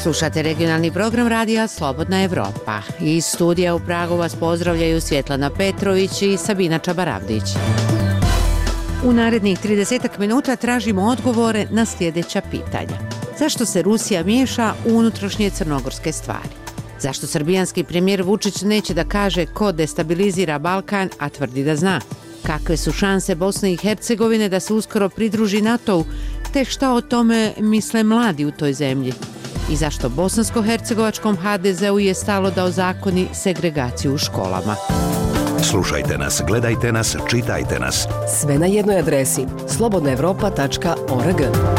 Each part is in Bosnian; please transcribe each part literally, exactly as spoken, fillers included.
Slušate regionalni program radija Slobodna Evropa. Iz studija u Pragu vas pozdravljaju Svjetlana Petrović i Sabina Čabaravdić. U narednih trideset minuta tražimo odgovore na sljedeća pitanja. Zašto se Rusija miješa u unutrašnje crnogorske stvari? Zašto srbijanski premijer Vučić neće da kaže ko destabilizira Balkan, a tvrdi da zna? Kakve su šanse Bosne i Hercegovine da se uskoro pridruži NATO-u, te šta o tome misle mladi u toj zemlji? I zašto bosansko-hercegovačkom ha de zeu je stalo da ozakoni segregaciju u školama? Slušajte nas, gledajte nas, čitajte nas. Sve na jednoj adresi slobodna evropa tačka org.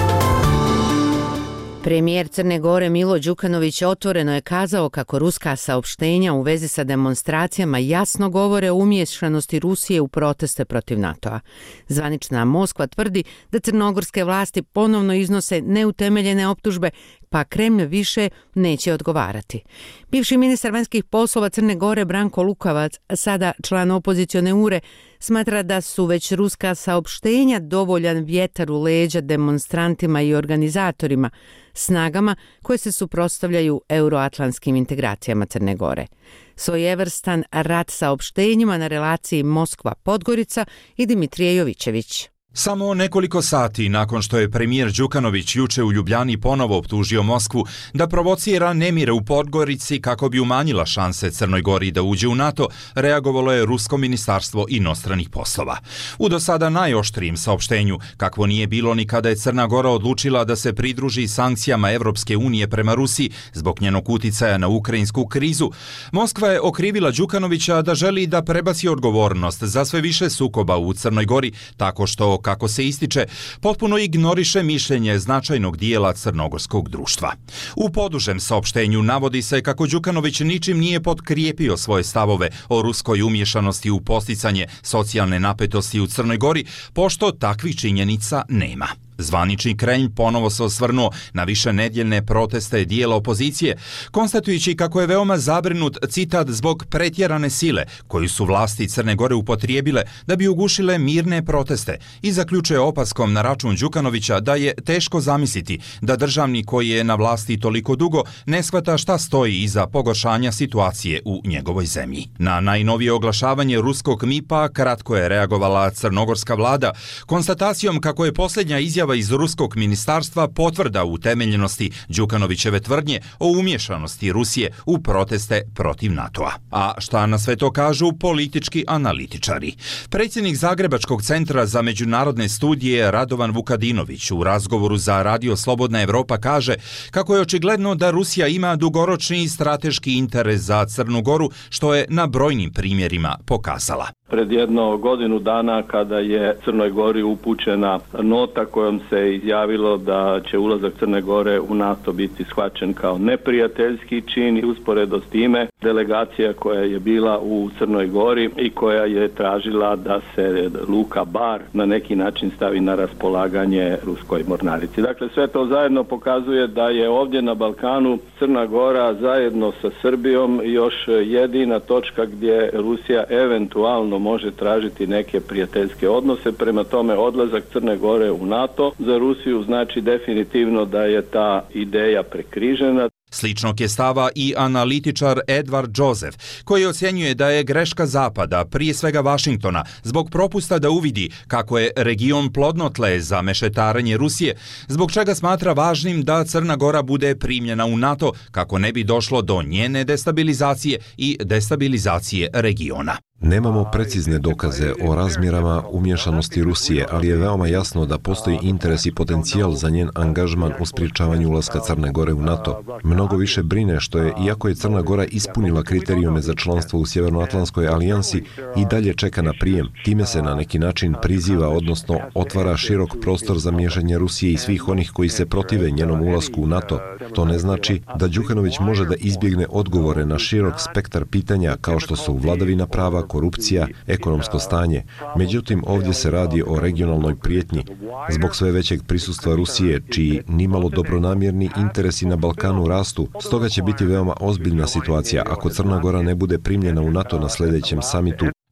Premijer Crne Gore Milo Đukanović otvoreno je kazao kako ruska saopštenja u vezi sa demonstracijama jasno govore o umiješanosti Rusije u proteste protiv NATO-a. Zvanična Moskva tvrdi da crnogorske vlasti ponovno iznose neutemeljene optužbe, pa Kremlj više neće odgovarati. Bivši ministar vanjskih poslova Crne Gore Branko Lukavac, sada član opozicione ure, smatra da su već ruska saopštenja dovoljan vjetar u leđa demonstrantima i organizatorima, snagama koje se suprotstavljaju euroatlantskim integracijama Crne Gore. Svojevrstan rat saopštenjima na relaciji Moskva-Podgorica i Dimitrije Jovićević. Samo nekoliko sati nakon što je premijer Đukanović juče u Ljubljani ponovo optužio Moskvu da provocira nemire u Podgorici kako bi umanjila šanse Crnoj Gori da uđe u NATO, reagovalo je Rusko ministarstvo inostranih poslova. U do sada najoštrijem saopštenju, kakvo nije bilo ni kada je Crna Gora odlučila da se pridruži sankcijama Evropske unije prema Rusiji zbog njenog uticaja na ukrajinsku krizu, Moskva je okrivila Đukanovića da želi da prebaci odgovornost za sve više sukoba u Crnoj Gori tako što, kako se ističe, potpuno ignoriše mišljenje značajnog dijela crnogorskog društva. U podužem saopštenju navodi se kako Đukanović ničim nije potkrijepio svoje stavove o ruskoj umješanosti u posticanje socijalne napetosti u Crnoj Gori, pošto takvih činjenica nema. Zvanični Kremlj ponovo se osvrnuo na višenedjeljne proteste dijela opozicije, konstatujući kako je veoma zabrinut, citat, zbog pretjerane sile koju su vlasti Crne Gore upotrijebile da bi ugušile mirne proteste, i zaključuje opaskom na račun Đukanovića da je teško zamisliti da državnik koji je na vlasti toliko dugo ne shvata šta stoji iza pogoršanja situacije u njegovoj zemlji. Na najnovije oglašavanje ruskog mipa kratko je reagovala crnogorska vlada konstatacijom kako je posljednja izjava iz ruskog ministarstva potvrda utemeljenosti Đukanovićeve tvrdnje o umješanosti Rusije u proteste protiv NATO-a. A šta na sve to kažu politički analitičari? Predsjednik Zagrebačkog centra za međunarodne studije Radovan Vukadinović u razgovoru za Radio Slobodna Evropa kaže kako je očigledno da Rusija ima dugoročni strateški interes za Crnu Goru, što je na brojnim primjerima pokazala. Pred jedno godinu dana kada je Crnoj Gori upućena nota kojom se izjavilo da će ulazak Crne Gore u NATO biti shvaćen kao neprijateljski čin, i usporedo s time delegacija koja je bila u Crnoj Gori i koja je tražila da se luka Bar na neki način stavi na raspolaganje ruskoj mornarici. Dakle, sve to zajedno pokazuje da je ovdje na Balkanu Crna Gora zajedno sa Srbijom još jedina točka gdje Rusija eventualno može tražiti neke prijateljske odnose. Prema tome, odlazak Crne Gore u NATO za Rusiju znači definitivno da je ta ideja prekrižena. Sličnog je stava i analitičar Edward Joseph, koji ocjenjuje da je greška Zapada, prije svega Vašingtona, zbog propusta da uvidi kako je region plodno tle za mešetarenje Rusije, zbog čega smatra važnim da Crna Gora bude primljena u NATO kako ne bi došlo do njene destabilizacije i destabilizacije regiona. Nemamo precizne dokaze o razmjerama umješanosti Rusije, ali je veoma jasno da postoji interes i potencijal za njen angažman u sprječavanju ulaska Crne Gore u NATO. Mnogo više brine što je, iako je Crna Gora ispunila kriterijume za članstvo u Sjevernoatlantskoj alijansi, i dalje čeka na prijem. Time se na neki način priziva, odnosno otvara širok prostor za miješanje Rusije i svih onih koji se protive njenom ulasku u NATO. To ne znači da Đukanović može da izbjegne odgovore na širok spektar pitanja kao što su vladavina prava, korupcija, ekonomsko stanje. Međutim, ovdje se radi o regionalnoj prijetnji. Zbog sve većeg prisustva Rusije, čiji nimalo dobronamjerni interesi na Balkanu rastu, stoga će biti veoma ozbiljna situacija ako Crna Gora ne bude primljena u NATO na sljedećem samitu.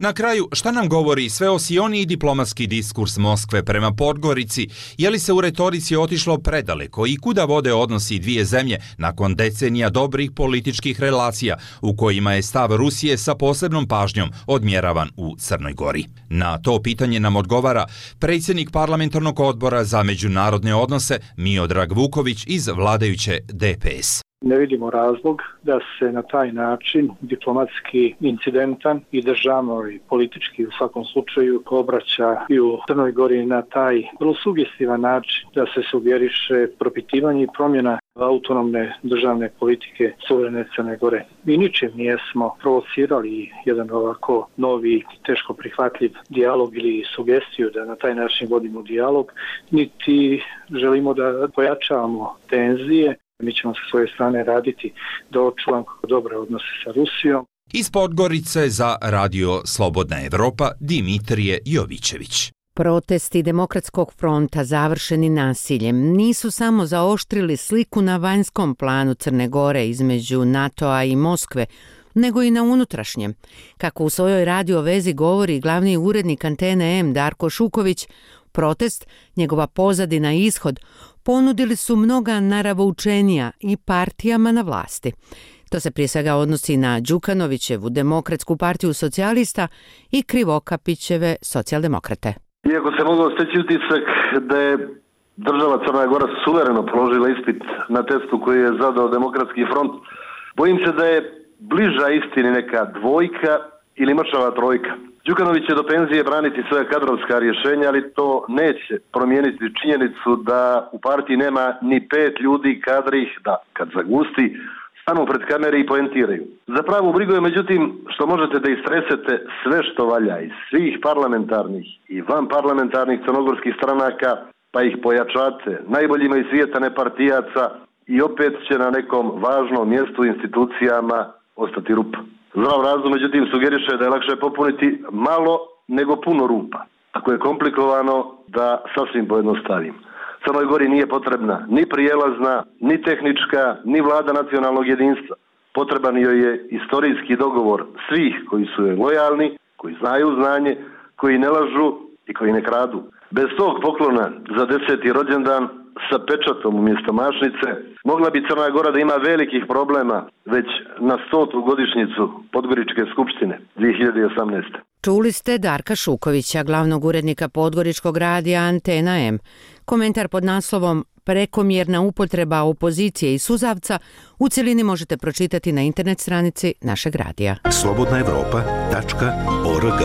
Na kraju, šta nam govori sveosioniji diplomatski diskurs Moskve prema Podgorici, je li se u retorici otišlo predaleko i kuda vode odnosi dvije zemlje nakon decenija dobrih političkih relacija u kojima je stav Rusije sa posebnom pažnjom odmjeravan u Crnoj Gori? Na to pitanje nam odgovara predsjednik parlamentarnog odbora za međunarodne odnose Miodrag Vuković iz vladajuće D P S. Ne vidimo razlog da se na taj način diplomatski incidentan i državno i politički u svakom slučaju obraća i u Crnoj Gori na taj vrlo sugestivan način da se sugeriše propitivanje i promjena autonomne državne politike suverene Crne Gore. Mi ničim nijesmo provocirali jedan ovako novi, teško prihvatljiv dijalog ili sugestiju da na taj način vodimo dijalog, niti želimo da pojačavamo tenzije. Mi ćemo sa svoje strane raditi da očuvamo dobre odnose sa Rusijom. Iz Podgorice za Radio Slobodna Evropa Dimitrije Jovićević. Protesti Demokratskog fronta završeni nasiljem nisu samo zaoštrili sliku na vanjskom planu Crne Gore između NATO-a i Moskve, nego i na unutrašnjem. Kako u svojoj radio vezi govori glavni urednik Antene M Darko Šuković, protest, njegova pozadina i ishod ponudili su mnoga naravoučenija i partijama na vlasti. To se prije svega odnosi na Đukanovićevu Demokratsku partiju socijalista i Krivokapićeve socijaldemokrate. Iako se mogao steći utisak da je država Crna Gora suvereno položila ispit na testu koji je zadao Demokratski front, bojim se da je bliža istini neka dvojka ili mršava trojka. Đukanović će do penzije braniti svoja kadrovska rješenja, ali to neće promijeniti činjenicu da u partiji nema ni pet ljudi kadrih da, kad zagusti, stanu pred kamere i poentiraju. Za pravu brigu je međutim što možete da istresete sve što valja iz svih parlamentarnih i vanparlamentarnih crnogorskih stranaka, pa ih pojačate najboljima iz svijeta nepartijaca i opet će na nekom važnom mjestu u institucijama ostati rupa. Zdrav razum, međutim, sugeriše da je lakše popuniti malo nego puno rupa. Ako je komplikovano, da sasvim pojednostavim. Crnoj Gori nije potrebna ni prijelazna, ni tehnička, ni vlada nacionalnog jedinstva. Potreban joj je istorijski dogovor svih koji su joj lojalni, koji znaju znanje, koji ne lažu i koji ne kradu. Bez tog poklona za deseti rođendan sa pečatom umjesto mašnice, mogla bi Crna Gora da ima velikih problema već na stotu godišnjicu Podgoričke skupštine dvije hiljade osamnaeste. Čuli ste Darka Šukovića, glavnog urednika Podgoričkog radija Antena M. Komentar pod naslovom Prekomjerna upotreba opozicije i suzavca u cjelini možete pročitati na internet stranici našeg radija. slobodna evropa tačka org.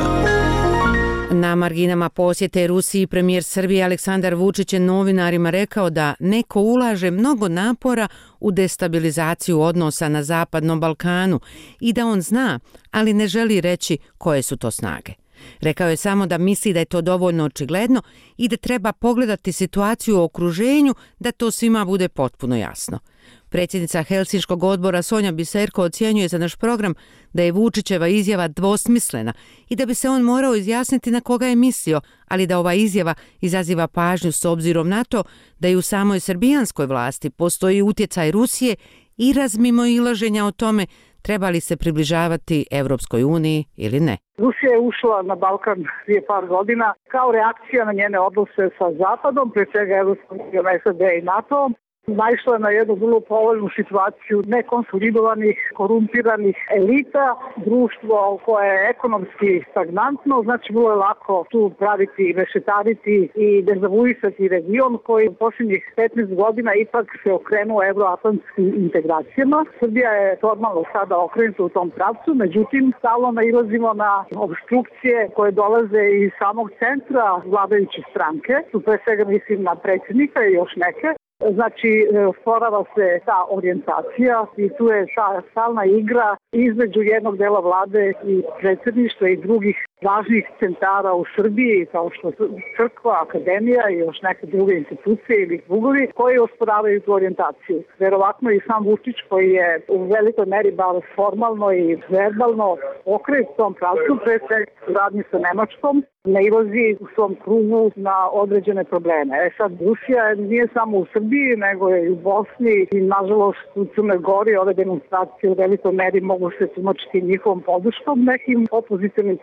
Na marginama posjete Rusiji premijer Srbije Aleksandar Vučić je novinarima rekao da neko ulaže mnogo napora u destabilizaciju odnosa na Zapadnom Balkanu i da on zna, ali ne želi reći koje su to snage. Rekao je samo da misli da je to dovoljno očigledno i da treba pogledati situaciju u okruženju da to svima bude potpuno jasno. Predsjednica Helsinškog odbora Sonja Biserko ocjenjuje za naš program da je Vučićeva izjava dvosmislena i da bi se on morao izjasniti na koga je mislio, ali da ova izjava izaziva pažnju s obzirom na to da i u samoj srbijanskoj vlasti postoji utjecaj Rusije i razmimoilaženja o tome treba li se približavati Europskoj uniji ili ne. Rusija je ušla na Balkan prije par godina kao reakcija na njene odnose sa Zapadom, prije svega Europskom unijom, S A D i NATO-om. Naišla je na jednu vrlo povoljnu situaciju nekonsolidovanih, korumpiranih elita, društvo koje je ekonomski stagnantno, znači bilo je lako tu praviti i mešetariti i dezavuisati region koji u posljednjih petnaest godina ipak se okrenuo evroatlantskim integracijama. Srbija je formalno sada okrenuta u tom pravcu, međutim stalno nailazimo na obstrukcije koje dolaze iz samog centra vladajuće stranke, tu pre svega mislim na predsjednika i još neke. Znači, sporava se ta orijentacija i tu je ta stalna igra između jednog dela vlade i predsjedništva i drugih važnih centara u Srbiji, kao što su crkva, akademija i još neke druge institucije ili drugovi koji osporavaju tu orijentaciju. Verovatno i sam Vučić koji je u velikoj meri bar formalno i verbalno okrenut tom pravcu, pre svega radnji sa Nemačkom, nailazi u svom krugu na određene probleme. E sad, Rusija nije samo u Srbiji, nego je i u Bosni i nažalost u Crnoj Gori ove demonstracije u velikoj meri mogu se tumačiti njihovom podrškom nekim opozicionim partijama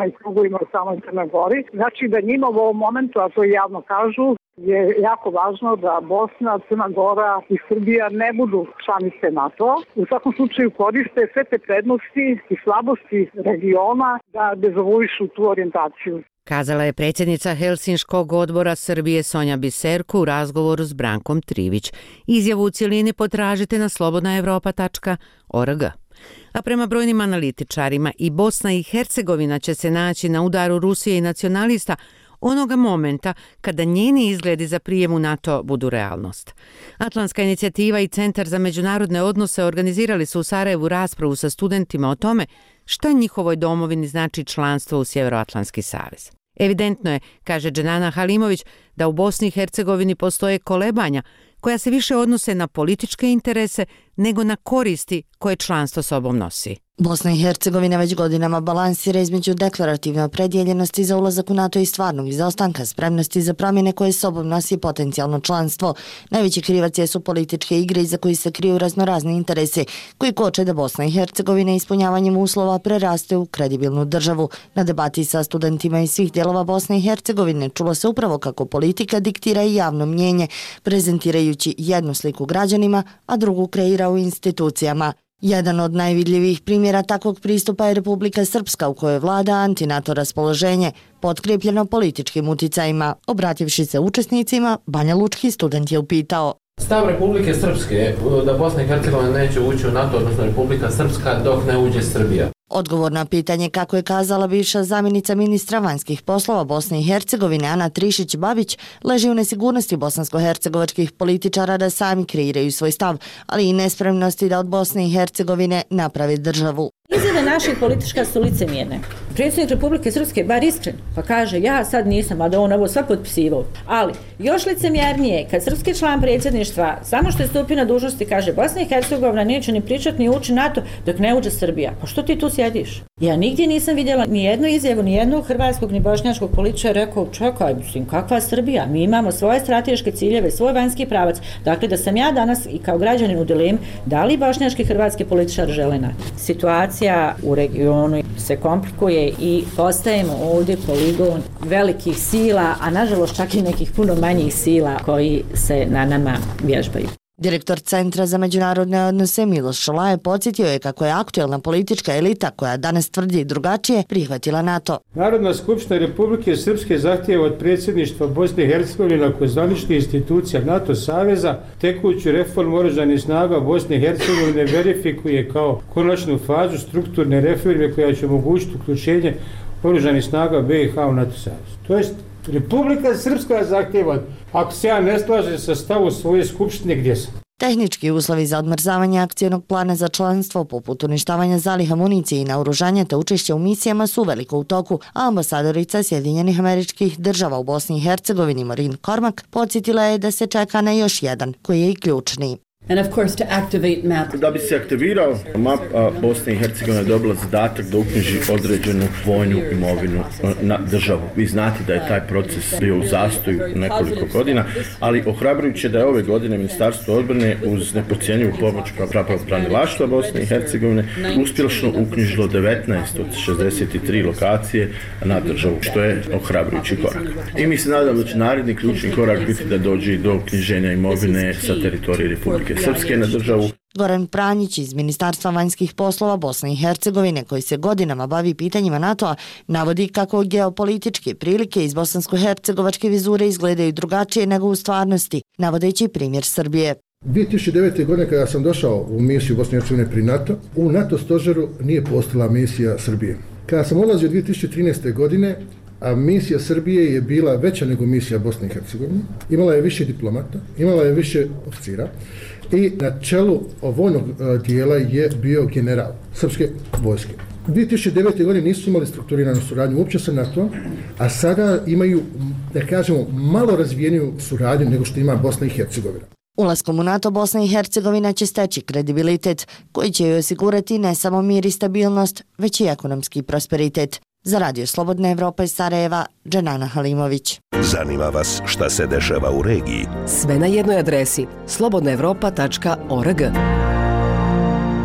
i krugovima u samoj Crnoj Gori. Znači da njima u ovom momentu, a to javno kažu, je jako važno da Bosna, Crna Gora i Srbija ne budu članice NATO-a. U svakom slučaju koriste sve te prednosti i slabosti regiona da dezavuišu tu orijentaciju. Kazala je predsjednica Helsinškog odbora Srbije Sonja Biserko u razgovoru s Brankom Trivić. Izjavu u cjelini potražite na slobodna evropa tačka org. A prema brojnim analitičarima i Bosna i Hercegovina će se naći na udaru Rusije i nacionalista onoga momenta kada njeni izgledi za prijem u NATO budu realnost. Atlantska inicijativa i Centar za međunarodne odnose organizirali su u Sarajevu raspravu sa studentima o tome šta njihovoj domovini znači članstvo u Sjeveroatlantski savez. Evidentno je, kaže Dženana Halimović, da u Bosni i Hercegovini postoje kolebanja koja se više odnose na političke interese nego na koristi koje članstvo sobom nosi. Bosna i Hercegovina već godinama balansira između deklarativne opredjeljenosti za ulazak u NATO i stvarnog izostanka spremnosti za promjene koje sobom nosi potencijalno članstvo. Najveći krivac jesu političke igre iza koji se kriju raznorazni interesi koji koče da Bosna i Hercegovina ispunjavanjem uslova preraste u kredibilnu državu. Na debati sa studentima iz svih dijelova Bosne i Hercegovine čulo se upravo kako politika diktira i javno mnjenje, prezentirajući jednu sliku građanima, a drugu kreira u institucijama. Jedan od najvidljivijih primjera takvog pristupa je Republika Srpska u kojoj vlada antinato raspoloženje, potkrepljeno političkim uticajima. Obrativši se učesnicima, Banja Lučki student je upitao: Stav Republike Srpske da Bosna i Hercegovina neće ući u NATO, odnosno Republika Srpska, dok ne uđe Srbija. Odgovor na pitanje, kako je kazala bivša zamjenica ministra vanjskih poslova Bosne i Hercegovine Ana Trišić-Babić, leži u nesigurnosti bosansko-hercegovačkih političara da sami kreiraju svoj stav, ali i nespremnosti da od Bosne i Hercegovine naprave državu. Izjave naših politička su licemjerne. Predsjednik Republike Srpske bar iskren, pa kaže ja sad nisam, a da on ovo sve potpisivao. Ali još licemjernije kad srpski član predsjedništva samo što je stupio na dužnosti kaže Bosna i Hercegovina neće ni pričati ni ući NATO dok ne uđe Srbija. Pa što ti tu sjediš? Ja nigdje nisam vidjela ni jednu izjavu, ni jednog hrvatskog ni bošnjačkog političara rekao čekaj, mislim, kakva Srbija? Mi imamo svoje strateške ciljeve, svoj vanjski pravac. Dakle, da sam ja danas i kao građanin u dilemi da li bošnjački i hrvatski političar žele NATO. Situacija u regionu se komplikuje i postajemo ovdje poligon velikih sila, a nažalost čak i nekih puno manjih sila koji se na nama vježbaju. Direktor Centra za međunarodne odnose Miloš Šolaje podsjetio je kako je aktuelna politička elita koja danas tvrdi drugačije prihvatila NATO. Narodna skupština Republike Srpske zahtijeva od predsjedništva Bosne i Hercegovine kao zvaničnih institucija NATO saveza tekuću reformu oružanih snaga Bosne i Hercegovine verifikuje kao konačnu fazu strukturne reforme koja će omogućiti uključenje oružanih snaga B i H u NATO savez. To jest Republika Srpska zahtijeva, ako se ja ne slažem sa stavom svoje skupštine, gdje sam? Tehnički uslovi za odmrzavanje akcijnog plana za članstvo, poput uništavanja zaliha municije i naoružanja te učešće u misijama su veliko u toku, a ambasadorica Sjedinjenih Američkih Država u Bosni i Hercegovini Maureen Cormack podsjetila je da se čeka na još jedan, koji je i ključni. And of course to activate map. Da bi se aktivirao map, Bosna i Hercegovina je dobila zadatak da uknjiži određenu vojnu imovinu na državu. Vi znate da je taj proces bio u zastoju nekoliko godina, ali ohrabrujuće da je ove godine Ministarstvo odbrane uz nepocijenjivu pomoć pravobranilaštva Bosne i Hercegovine uspješno uknjižilo devetnaest od šezdeset tri lokacije na državu, što je ohrabrujući korak. I mi se nadamo da će naredni ključni korak biti da dođe do uknjiženja imovine sa teritorije Republike Srpske na državu. Goran Pranjić iz Ministarstva vanjskih poslova Bosne i Hercegovine, koji se godinama bavi pitanjima NATO-a, navodi kako geopolitičke prilike iz bosansko-hercegovačke vizure izgledaju drugačije nego u stvarnosti, navodeći primjer Srbije. dvije tisuće devete. godine kada sam došao u misiju Bosne i Hercegovine pri NATO, u NATO stožeru nije postojala misija Srbije. Kada sam ulazio dvije tisuće trinaeste. godine, a misija Srbije je bila veća nego misija Bosne i Hercegovine, imala je više diplomata, imala je više oficira i na čelu vojnog dijela je bio general srpske vojske. dvije tisuće devete. godine nisu imali strukturiranu suradnju uopće sa NATO, a sada imaju, da kažemo, malo razvijeniju suradnju nego što ima Bosna i Hercegovina. Ulaskom u NATO Bosna i Hercegovina će steći kredibilitet koji će joj osigurati ne samo mir i stabilnost, već i ekonomski prosperitet. Za Radio Slobodna Evropa iz Sarajeva, Dženana Halimović. Zanima vas šta se dešava u regiji? Sve na jednoj adresi slobodna evropa tačka org.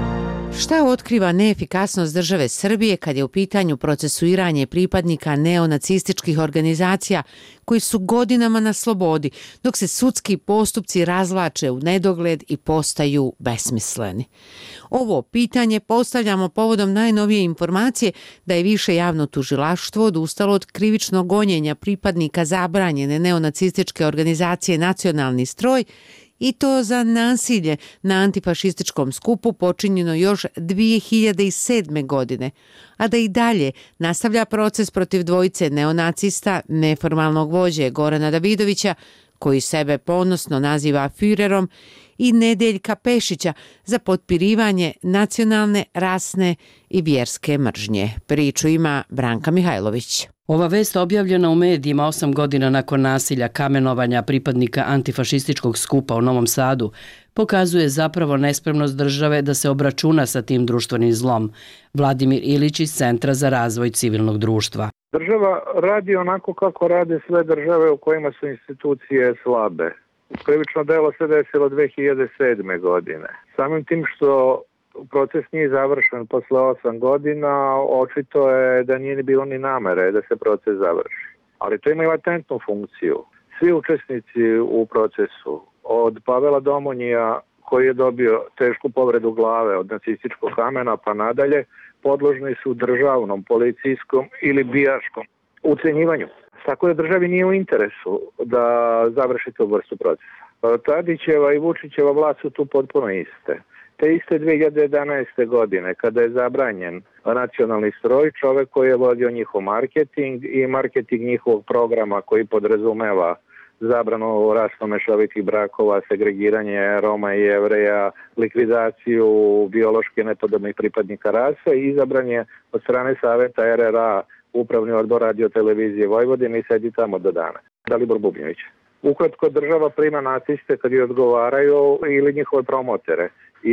Šta otkriva neefikasnost države Srbije kad je u pitanju procesuiranje pripadnika neonacističkih organizacija koji su godinama na slobodi, dok se sudski postupci razvlače u nedogled i postaju besmisleni? Ovo pitanje postavljamo povodom najnovije informacije da je Više javno tužilaštvo odustalo od krivičnog gonjenja pripadnika zabranjene neonacističke organizacije Nacionalni stroj i to za nasilje na antifašističkom skupu počinjeno još dvije hiljade sedme. godine, a da i dalje nastavlja proces protiv dvojice neonacista, neformalnog vođe Gorana Davidovića, koji sebe ponosno naziva Führerom, i Nedeljka Pešića za potpirivanje nacionalne, rasne i vjerske mržnje. Priču ima Branka Mihajlović. Ova vest objavljena u medijima osam godina nakon nasilja kamenovanja pripadnika antifašističkog skupa u Novom Sadu pokazuje zapravo nespremnost države da se obračuna sa tim društvenim zlom. Vladimir Ilić iz Centra za razvoj civilnog društva. Država radi onako kako rade sve države u kojima su institucije slabe. Krivično delo se desilo dve hiljade sedme. godine. Samim tim što proces nije završen posle osam godina, očito je da nije ni bilo ni namere da se proces završi. Ali to ima i latentnu funkciju. Svi učesnici u procesu, od Pavela Domonjija koji je dobio tešku povredu glave od nacističkog kamena pa nadalje, podložni su državnom, policijskom ili bijaškom ucenjivanju. Tako da državi nije u interesu da završi tu vrstu procesa. Tadićeva i Vučićeva vlast su tu potpuno iste. Te iste dve hiljade jedanaeste. godine, kada je zabranjen Nacionalni stroj, čovek koji je vodio njihov marketing i marketing njihovog programa koji podrazumeva zabranu rasno mešovitih brakova, segregiranje Roma i Jevreja, likvidaciju biološki nepodobnih pripadnika rase i izabran je od strane Saveta R R A Upravni odbor Radio televizije Vojvodine i sedi tamo do dana. Dalibor Bubnjević. Ukratko, država prima naciste kad je odgovaraju ili njihove promotere. I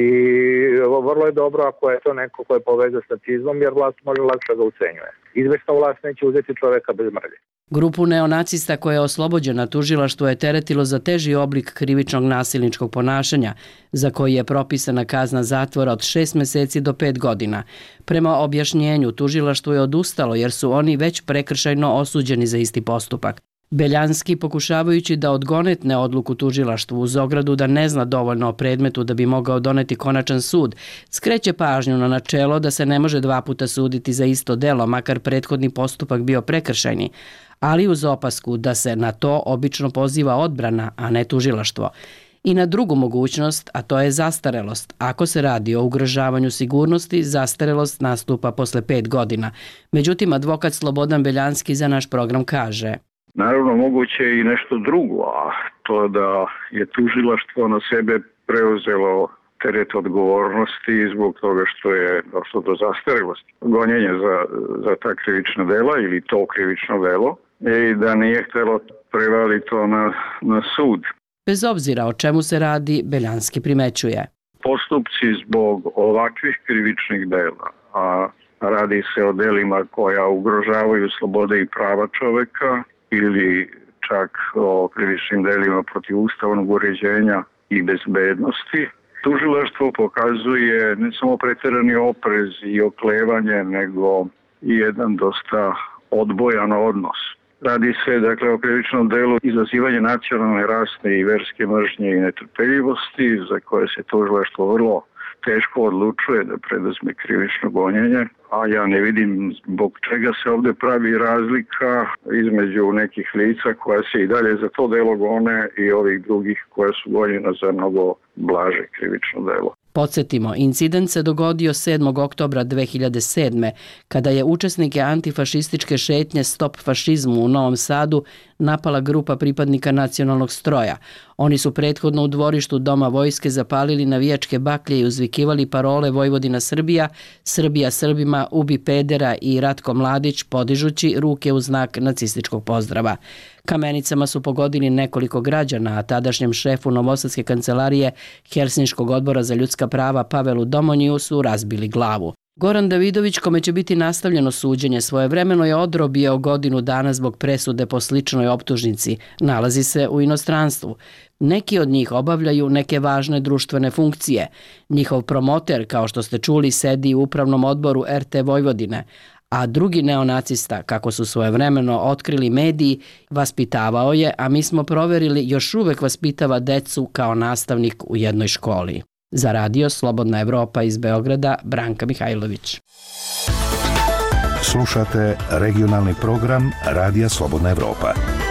vrlo je dobro ako je to neko ko je povezan s nacizmom, jer vlast može lakše ga ucenjuje. Izvesna vlast neće uzeti čoveka bez mrlje. Grupu neonacista koja je oslobođena tužilaštvo je teretilo za teži oblik krivičnog nasilničkog ponašanja, za koji je propisana kazna zatvora od šest meseci do pet godina. Prema objašnjenju, tužilaštvo je odustalo jer su oni već prekršajno osuđeni za isti postupak. Beljanski, pokušavajući da odgonetne odluku tužilaštvu uz ogradu da ne zna dovoljno o predmetu da bi mogao doneti konačan sud, skreće pažnju na načelo da se ne može dva puta suditi za isto delo, makar prethodni postupak bio prekršajni, ali uz opasku da se na to obično poziva odbrana, a ne tužilaštvo. I na drugu mogućnost, a to je zastarelost. Ako se radi o ugrožavanju sigurnosti, zastarelost nastupa posle pet godina. Međutim, advokat Slobodan Beljanski za naš program kaže: Naravno, moguće je i nešto drugo, a to da je tužilaštvo na sebe preuzelo teret odgovornosti zbog toga što je došlo do zastarelosti. Gonjenje za, za ta krivična dela ili to krivično delo i da nije htjelo prevali to na, na sud. Bez obzira o čemu se radi, Beljanski primećuje. Postupci zbog ovakvih krivičnih dela, a radi se o delima koja ugrožavaju slobode i prava čoveka, ili čak o krivičnim delima protiv ustavnog uređenja i bezbednosti, tužilaštvo pokazuje ne samo preterani oprez i oklevanje, nego i jedan dosta odbojan odnos. Radi se dakle o krivičnom delu izazivanje nacionalne, rasne i verske mržnje i netrpeljivosti, za koje se tužilaštvo vrlo teško odlučuje da preduzme krivično gonjenje, a ja ne vidim zbog čega se ovdje pravi razlika između nekih lica koja se i dalje za to delo gone i ovih drugih koja su gonjena za mnogo blaže krivično delo. Podsjetimo, incident se dogodio sedmog oktobra dve hiljade sedme. kada je učesnike antifašističke šetnje Stop fašizmu u Novom Sadu napala grupa pripadnika Nacionalnog stroja. Oni su prethodno u dvorištu Doma vojske zapalili navijačke baklje i uzvikivali parole Vojvodina Srbija, Srbija Srbima, ubi pedera i Ratko Mladić, podižući ruke u znak nacističkog pozdrava. Kamenicama su pogodili nekoliko građana, a tadašnjem šefu Novosadske kancelarije Helsinškog odbora za ljudska prava Pavelu Domonjiju su razbili glavu. Goran Davidović, kome će biti nastavljeno suđenje, svojevremeno je odrobio godinu dana zbog presude po sličnoj optužnici. Nalazi se u inostranstvu. Neki od njih obavljaju neke važne društvene funkcije. Njihov promoter, kao što ste čuli, sedi u upravnom odboru er te Vojvodine, a drugi neonacista, kako su svojevremeno otkrili mediji, vaspitavao je, a mi smo proverili, još uvek vaspitava decu kao nastavnik u jednoj školi. Za radio Slobodna Evropa iz Beograda, Branka Mihajlović. Slušate regionalni program Radija Slobodna Evropa.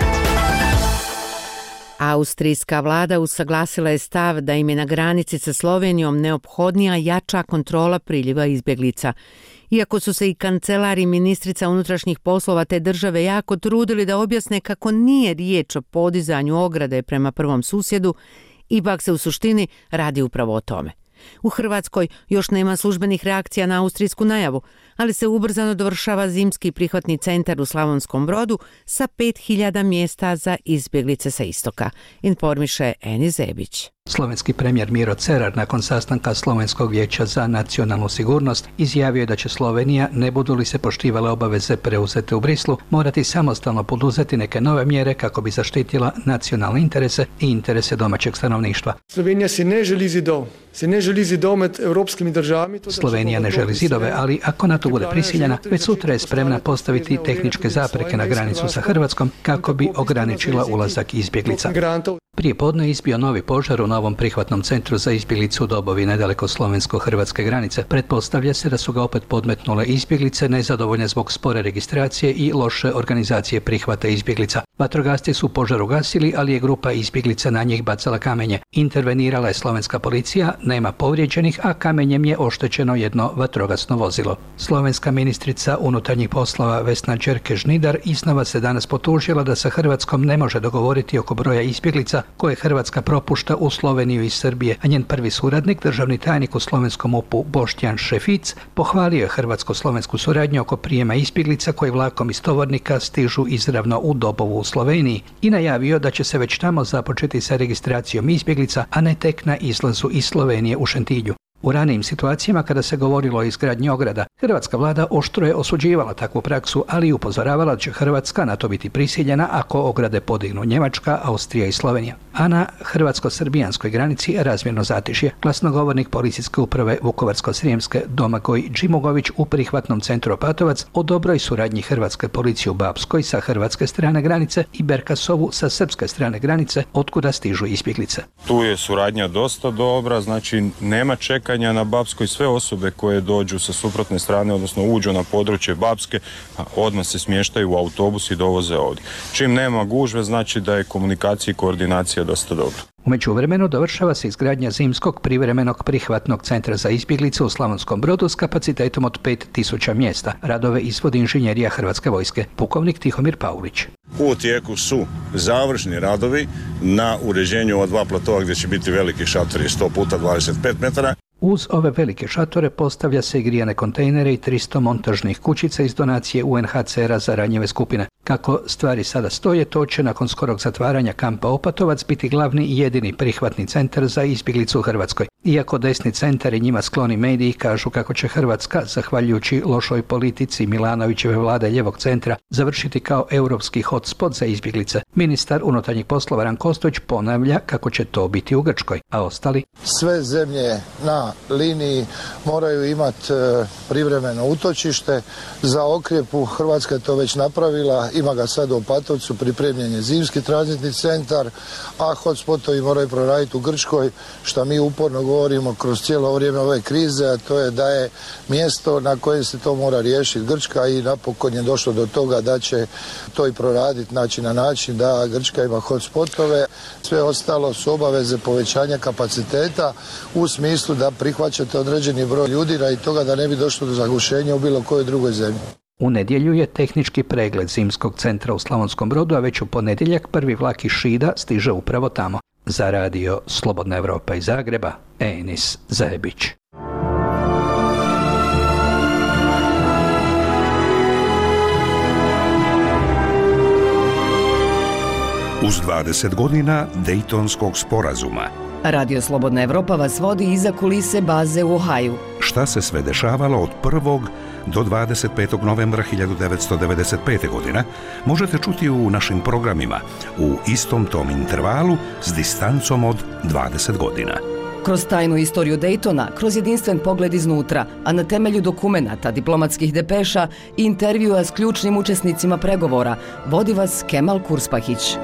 Austrijska vlada usaglasila je stav da im je na granici sa Slovenijom neophodnija jača kontrola priliva izbjeglica. Iako su se i kancelar i ministrica unutrašnjih poslova te države jako trudili da objasne kako nije riječ o podizanju ograde prema prvom susjedu, ipak se u suštini radi upravo o tome. U Hrvatskoj još nema službenih reakcija na austrijsku najavu, ali se ubrzano dovršava zimski prihvatni centar u Slavonskom Brodu sa pet hiljada mjesta za izbjeglice sa istoka, informiše Eni Zebić. Slovenski premijer Miro Cerar nakon sastanka Slovenskog vijeća za nacionalnu sigurnost izjavio je da će Slovenija, ne budu li se poštivale obaveze preuzete u Brislu, morati samostalno poduzeti neke nove mjere kako bi zaštitila nacionalne interese i interese domaćeg stanovništva. Slovenija se ne želi zidov, se ne želi zidov med evropskimi državami. Slovenija ne želi zidove, ali ako na to bude prisiljena, već sutra je spremna postaviti tehničke zapreke na granicu sa Hrvatskom kako bi ograničila ulazak izbjeglica. Prije podne je izbio novi požar u novom prihvatnom centru za izbjeglicu u Dobovi, nedaleko slovensko-hrvatske granice. Pretpostavlja se da su ga opet podmetnule izbjeglice, nezadovoljne zbog spore registracije i loše organizacije prihvata izbjeglica. Vatrogasci su požar ugasili, ali je grupa izbjeglica na njih bacala kamenje. Intervenirala je slovenska policija, nema povrijeđenih, a kamenjem je oštećeno jedno vatrogasno vozilo. Slovenska ministrica unutarnjih poslova Vesna Đerke-Žnidar iznova se danas potužila da sa Hrvatskom ne može dogovoriti oko broja izbjeglica koje Hrvatska propušta u Sloveniju iz Srbije, a njen prvi suradnik, državni tajnik u slovenskom M U P-u Boštjan Šefic, pohvalio je hrvatsko-slovensku suradnju oko prijema izbjeglica koji vlakom iz Tovornika stižu izravno u Dobovu u Sloveniji i najavio da će se već tamo započeti sa registracijom izbjeglica, a ne tek na izlazu iz Slovenije u Šentilju. U ranijim situacijama kada se govorilo o izgradnji ograda, hrvatska vlada oštro je osuđivala takvu praksu, ali i upozoravala da će Hrvatska na to biti prisiljena ako ograde podignu Njemačka, Austrija i Slovenija. A na hrvatsko-srbijanskoj granici razmjerno zatišje. Glasnogovornik policijske uprave Vukovarsko-srijemske Domagoj Džimugović u prihvatnom centru Opatovac o dobroj suradnji hrvatske policije u Bapskoj sa hrvatske strane granice i Berkasovu sa srpske strane granice, otkuda stižu izbjeglice. Tu je suradnja dosta dobra, znači nema čekanja na Bapskoj, sve osobe koje dođu sa suprotne strane, odnosno uđu na područje Bapske, odmah se smještaju u autobus i dovoze ovdje. Čim nema gužve, znači da je komunikacija i koordinacija dosta dobra. U međuvremenu dovršava se izgradnja zimskog privremenog prihvatnog centra za izbjeglice u Slavonskom Brodu s kapacitetom od pet tisuća mjesta. Radove izvodi inženjerija Hrvatske vojske, pukovnik Tihomir Paulić. U tijeku su završni radovi na uređenju ova dva platova gdje će biti veliki šatori sto puta dvadeset pet metara. Uz ove velike šatore postavlja se i grijane kontejnere i tristo montažnih kućica iz donacije U N H C R-a za ranjive skupine. Kako stvari sada stoje, to će nakon skorog zatvaranja kampa Opatovac biti glavni i jedini prihvatni centar za izbjeglicu u Hrvatskoj. Iako desni centar i njima skloni mediji kažu kako će Hrvatska, zahvaljujući lošoj politici Milanovićeve vlade ljevog centra, završiti kao europski hotspot za izbjeglice. Ministar unutarnjih poslova Ranko Ostojić ponavlja kako će to biti u Grčkoj, a ostali? Sve zemlje na liniji moraju imati privremeno utočište za okrjepu. Hrvatska je to već napravila, ima ga sad u Opatovcu, pripremljen je zimski tranzitni centar, a hotspotovi moraju proraditi u Grčkoj, što mi uporno govorimo kroz cijelo vrijeme ove krize, a to je da je mjesto na kojem se to mora riješiti Grčka i napokon je došlo do toga da će to i proraditi, znači na način da Grčka ima hotspotove. Sve ostalo su obaveze povećanja kapaciteta u smislu da prihvaćate određeni broj ljudi radi toga da ne bi došlo do zagušenja u bilo kojoj drugoj zemlji. U nedjelju je tehnički pregled zimskog centra u Slavonskom Brodu, a već u ponedjeljak prvi vlak iz Šida stiže upravo tamo. Za radio Slobodna Evropa iz Zagreba, Enis Zajebić. Uz dvadeset godina Dejtonskog sporazuma, Radio Slobodna Evropa vas vodi iza kulise baze u Ohaju. Šta se sve dešavalo od prvog do dvadeset petog novembra hiljadu devetsto devedeset pete. godine možete čuti u našim programima u istom tom intervalu s distancom od dvadeset godina. Kroz tajnu istoriju Daytona, kroz jedinstven pogled iznutra, a na temelju dokumenata, diplomatskih depeša i intervjua s ključnim učesnicima pregovora, vodi vas Kemal Kurspahić.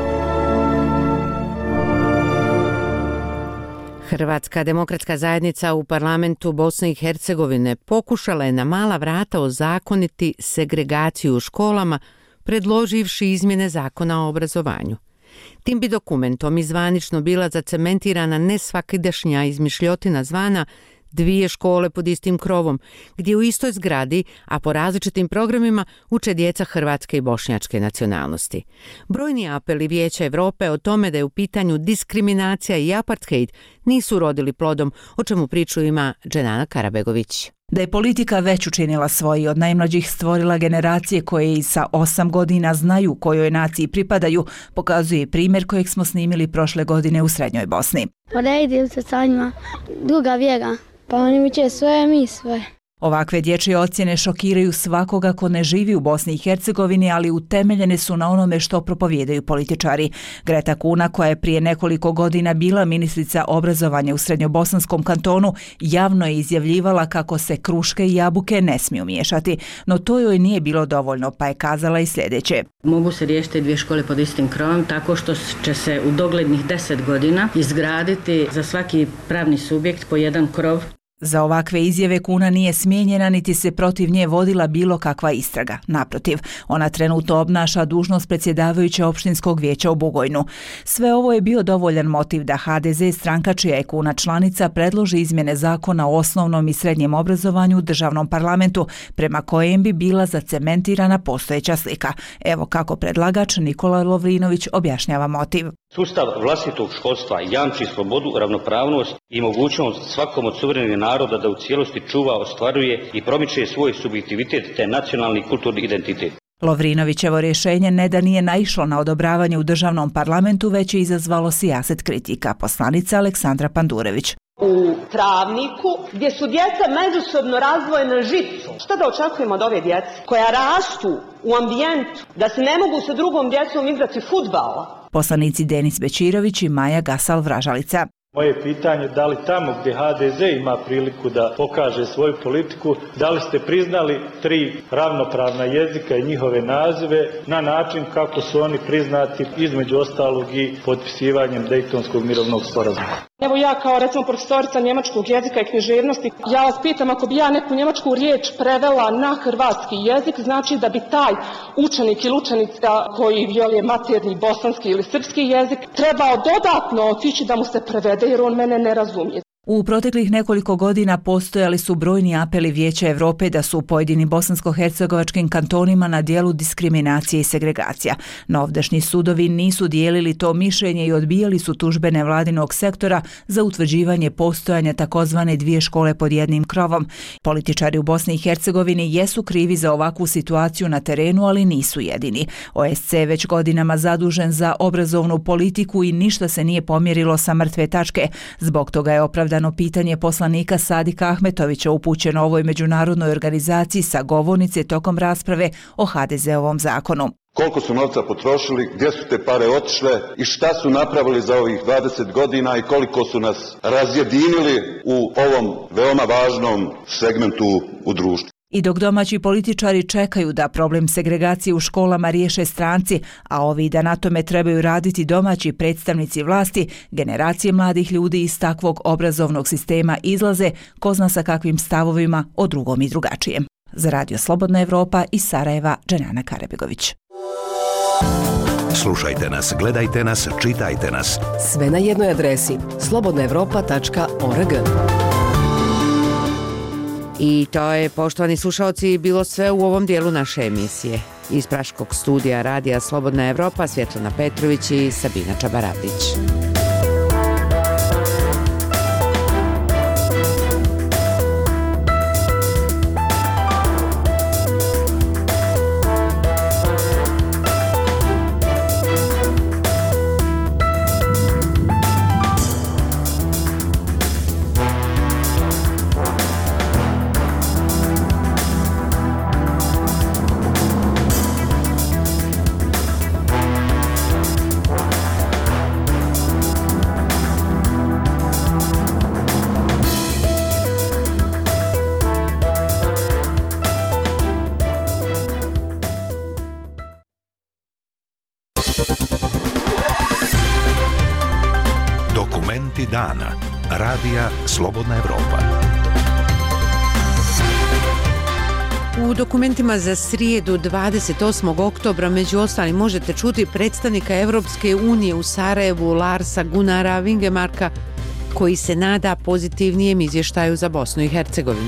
Hrvatska demokratska zajednica u parlamentu Bosne i Hercegovine pokušala je na mala vrata ozakoniti segregaciju u školama, predloživši izmjene zakona o obrazovanju. Tim bi dokumentom izvanično bila zacementirana nesvakidašnja izmišljotina zvana dvije škole pod istim krovom, gdje u istoj zgradi, a po različitim programima, uče djeca hrvatske i bošnjačke nacionalnosti. Brojni apeli Vijeća Europe o tome da je u pitanju diskriminacija i apartheid nisu rodili plodom, o čemu priču ima Dženana Karabegović. Da je politika već učinila svoje, od najmlađih stvorila generacije koje i sa osam godina znaju kojoj naciji pripadaju, pokazuje primjer kojeg smo snimili prošle godine u Srednjoj Bosni. Pa ne idem se sa njima, druga vjera, pa oni mi će svoje, mi svoje. Ovakve dječje ocjene šokiraju svakoga ko ne živi u Bosni i Hercegovini, ali utemeljene su na onome što propovijedaju političari. Greta Kuna, koja je prije nekoliko godina bila ministrica obrazovanja u Srednjobosanskom kantonu, javno je izjavljivala kako se kruške i jabuke ne smiju miješati, no to joj nije bilo dovoljno, pa je kazala i sljedeće. Mogu se riješiti dvije škole pod istim krovom tako što će se u doglednih deset godina izgraditi za svaki pravni subjekt po jedan krov. Za ovakve izjave Kuna nije smijenjena niti se protiv nje vodila bilo kakva istraga. Naprotiv, ona trenutno obnaša dužnost predsjedavajuće opštinskog vijeća u Bugojnu. Sve ovo je bio dovoljan motiv da ha de ze, stranka čija je Kuna članica, predloži izmjene zakona o osnovnom i srednjem obrazovanju u državnom parlamentu, prema kojem bi bila zacementirana postojeća slika. Evo kako predlagač Nikola Lovrinović objašnjava motiv. Sustav vlastitog školstva jamči slobodu, ravnopravnost i mogućnost svakom od suverenih naroda da u cijelosti čuva, ostvaruje i promiče svoj subjektivitet te nacionalni i kulturni identitet. Lovrinovćevo rješenje ne da nije naišlo na odobravanje u državnom parlamentu, već je izazvalo sijaset kritika, poslanica Aleksandra Pandurević. U travniku gdje su djeca međusobno razdvojena žicom. Šta da očekujemo od ove djece koja rastu u ambijentu da se ne mogu sa drugom djecom igrati fudbala? Poslanici Denis Bečirović i Maja Gasal-Vražalica. Moje pitanje da li tamo gdje ha de ze ima priliku da pokaže svoju politiku, da li ste priznali tri ravnopravna jezika i njihove nazive na način kako su oni priznati između ostalog i potpisivanjem Dejtonskog mirovnog sporazuma. Evo ja kao recimo profesorica njemačkog jezika i književnosti, ja vas pitam ako bi ja neku njemačku riječ prevela na hrvatski jezik, znači da bi taj učenik ili učenica koji je maternji bosanski ili srpski jezik trebao dodatno otići da mu se prevede jer on mene ne razumije. U proteklih nekoliko godina postojali su brojni apeli Vijeća Europe da su u pojedinim bosansko-hercegovačkim kantonima na dijelu diskriminacije i segregacija. No ovdašnji sudovi nisu dijelili to mišljenje i odbijali su tužbe nevladinog sektora za utvrđivanje postojanja takozvane dvije škole pod jednim krovom. Političari u Bosni i Hercegovini jesu krivi za ovakvu situaciju na terenu, ali nisu jedini. o es ce već godinama zadužen za obrazovnu politiku i ništa se nije pomjerilo sa mrtve tačke. Zbog toga je opravdano pitanje poslanika Sadika Ahmetovića upućeno ovoj međunarodnoj organizaciji sa govornice tokom rasprave o ha de ze-ovom zakonu. Koliko su novca potrošili, gdje su te pare otišle i šta su napravili za ovih dvadeset godina i koliko su nas razjedinili u ovom veoma važnom segmentu u društvu. I dok domaći političari čekaju da problem segregacije u školama riješe stranci, a ovi da na tome trebaju raditi domaći predstavnici vlasti, generacije mladih ljudi iz takvog obrazovnog sistema izlaze, ko zna sa kakvim stavovima o drugom i drugačijem. Za Radio Slobodna Evropa iz Sarajeva, Dženana Karabegović. Slušajte nas, gledajte nas, čitajte nas. Sve na jednoj adresi slobodna evropa tačka org. I to je, poštovani slušalci, bilo sve u ovom dijelu naše emisije. Iz Praškog studija Radija Slobodna Evropa, Svjetlana Petrović i Sabina Čabaradić. dana. Radija Slobodna Evropa. U dokumentima za srijedu dvadeset osmog oktobra među ostalim možete čuti predstavnika Evropske unije u Sarajevu Larsa Gunnara Vingemarka koji se nada pozitivnijem izvještaju za Bosnu i Hercegovinu.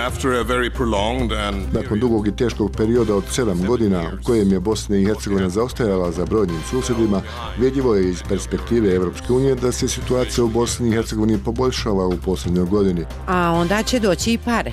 Nakon dugog i teškog perioda od sedam godina u kojem je Bosna i Hercegovina zaostajala za brojnim susjedima, vidljivo je iz perspektive Evropske unije da se situacija u Bosni i Hercegovini poboljšava u posljednjoj godini. A onda će doći i pare.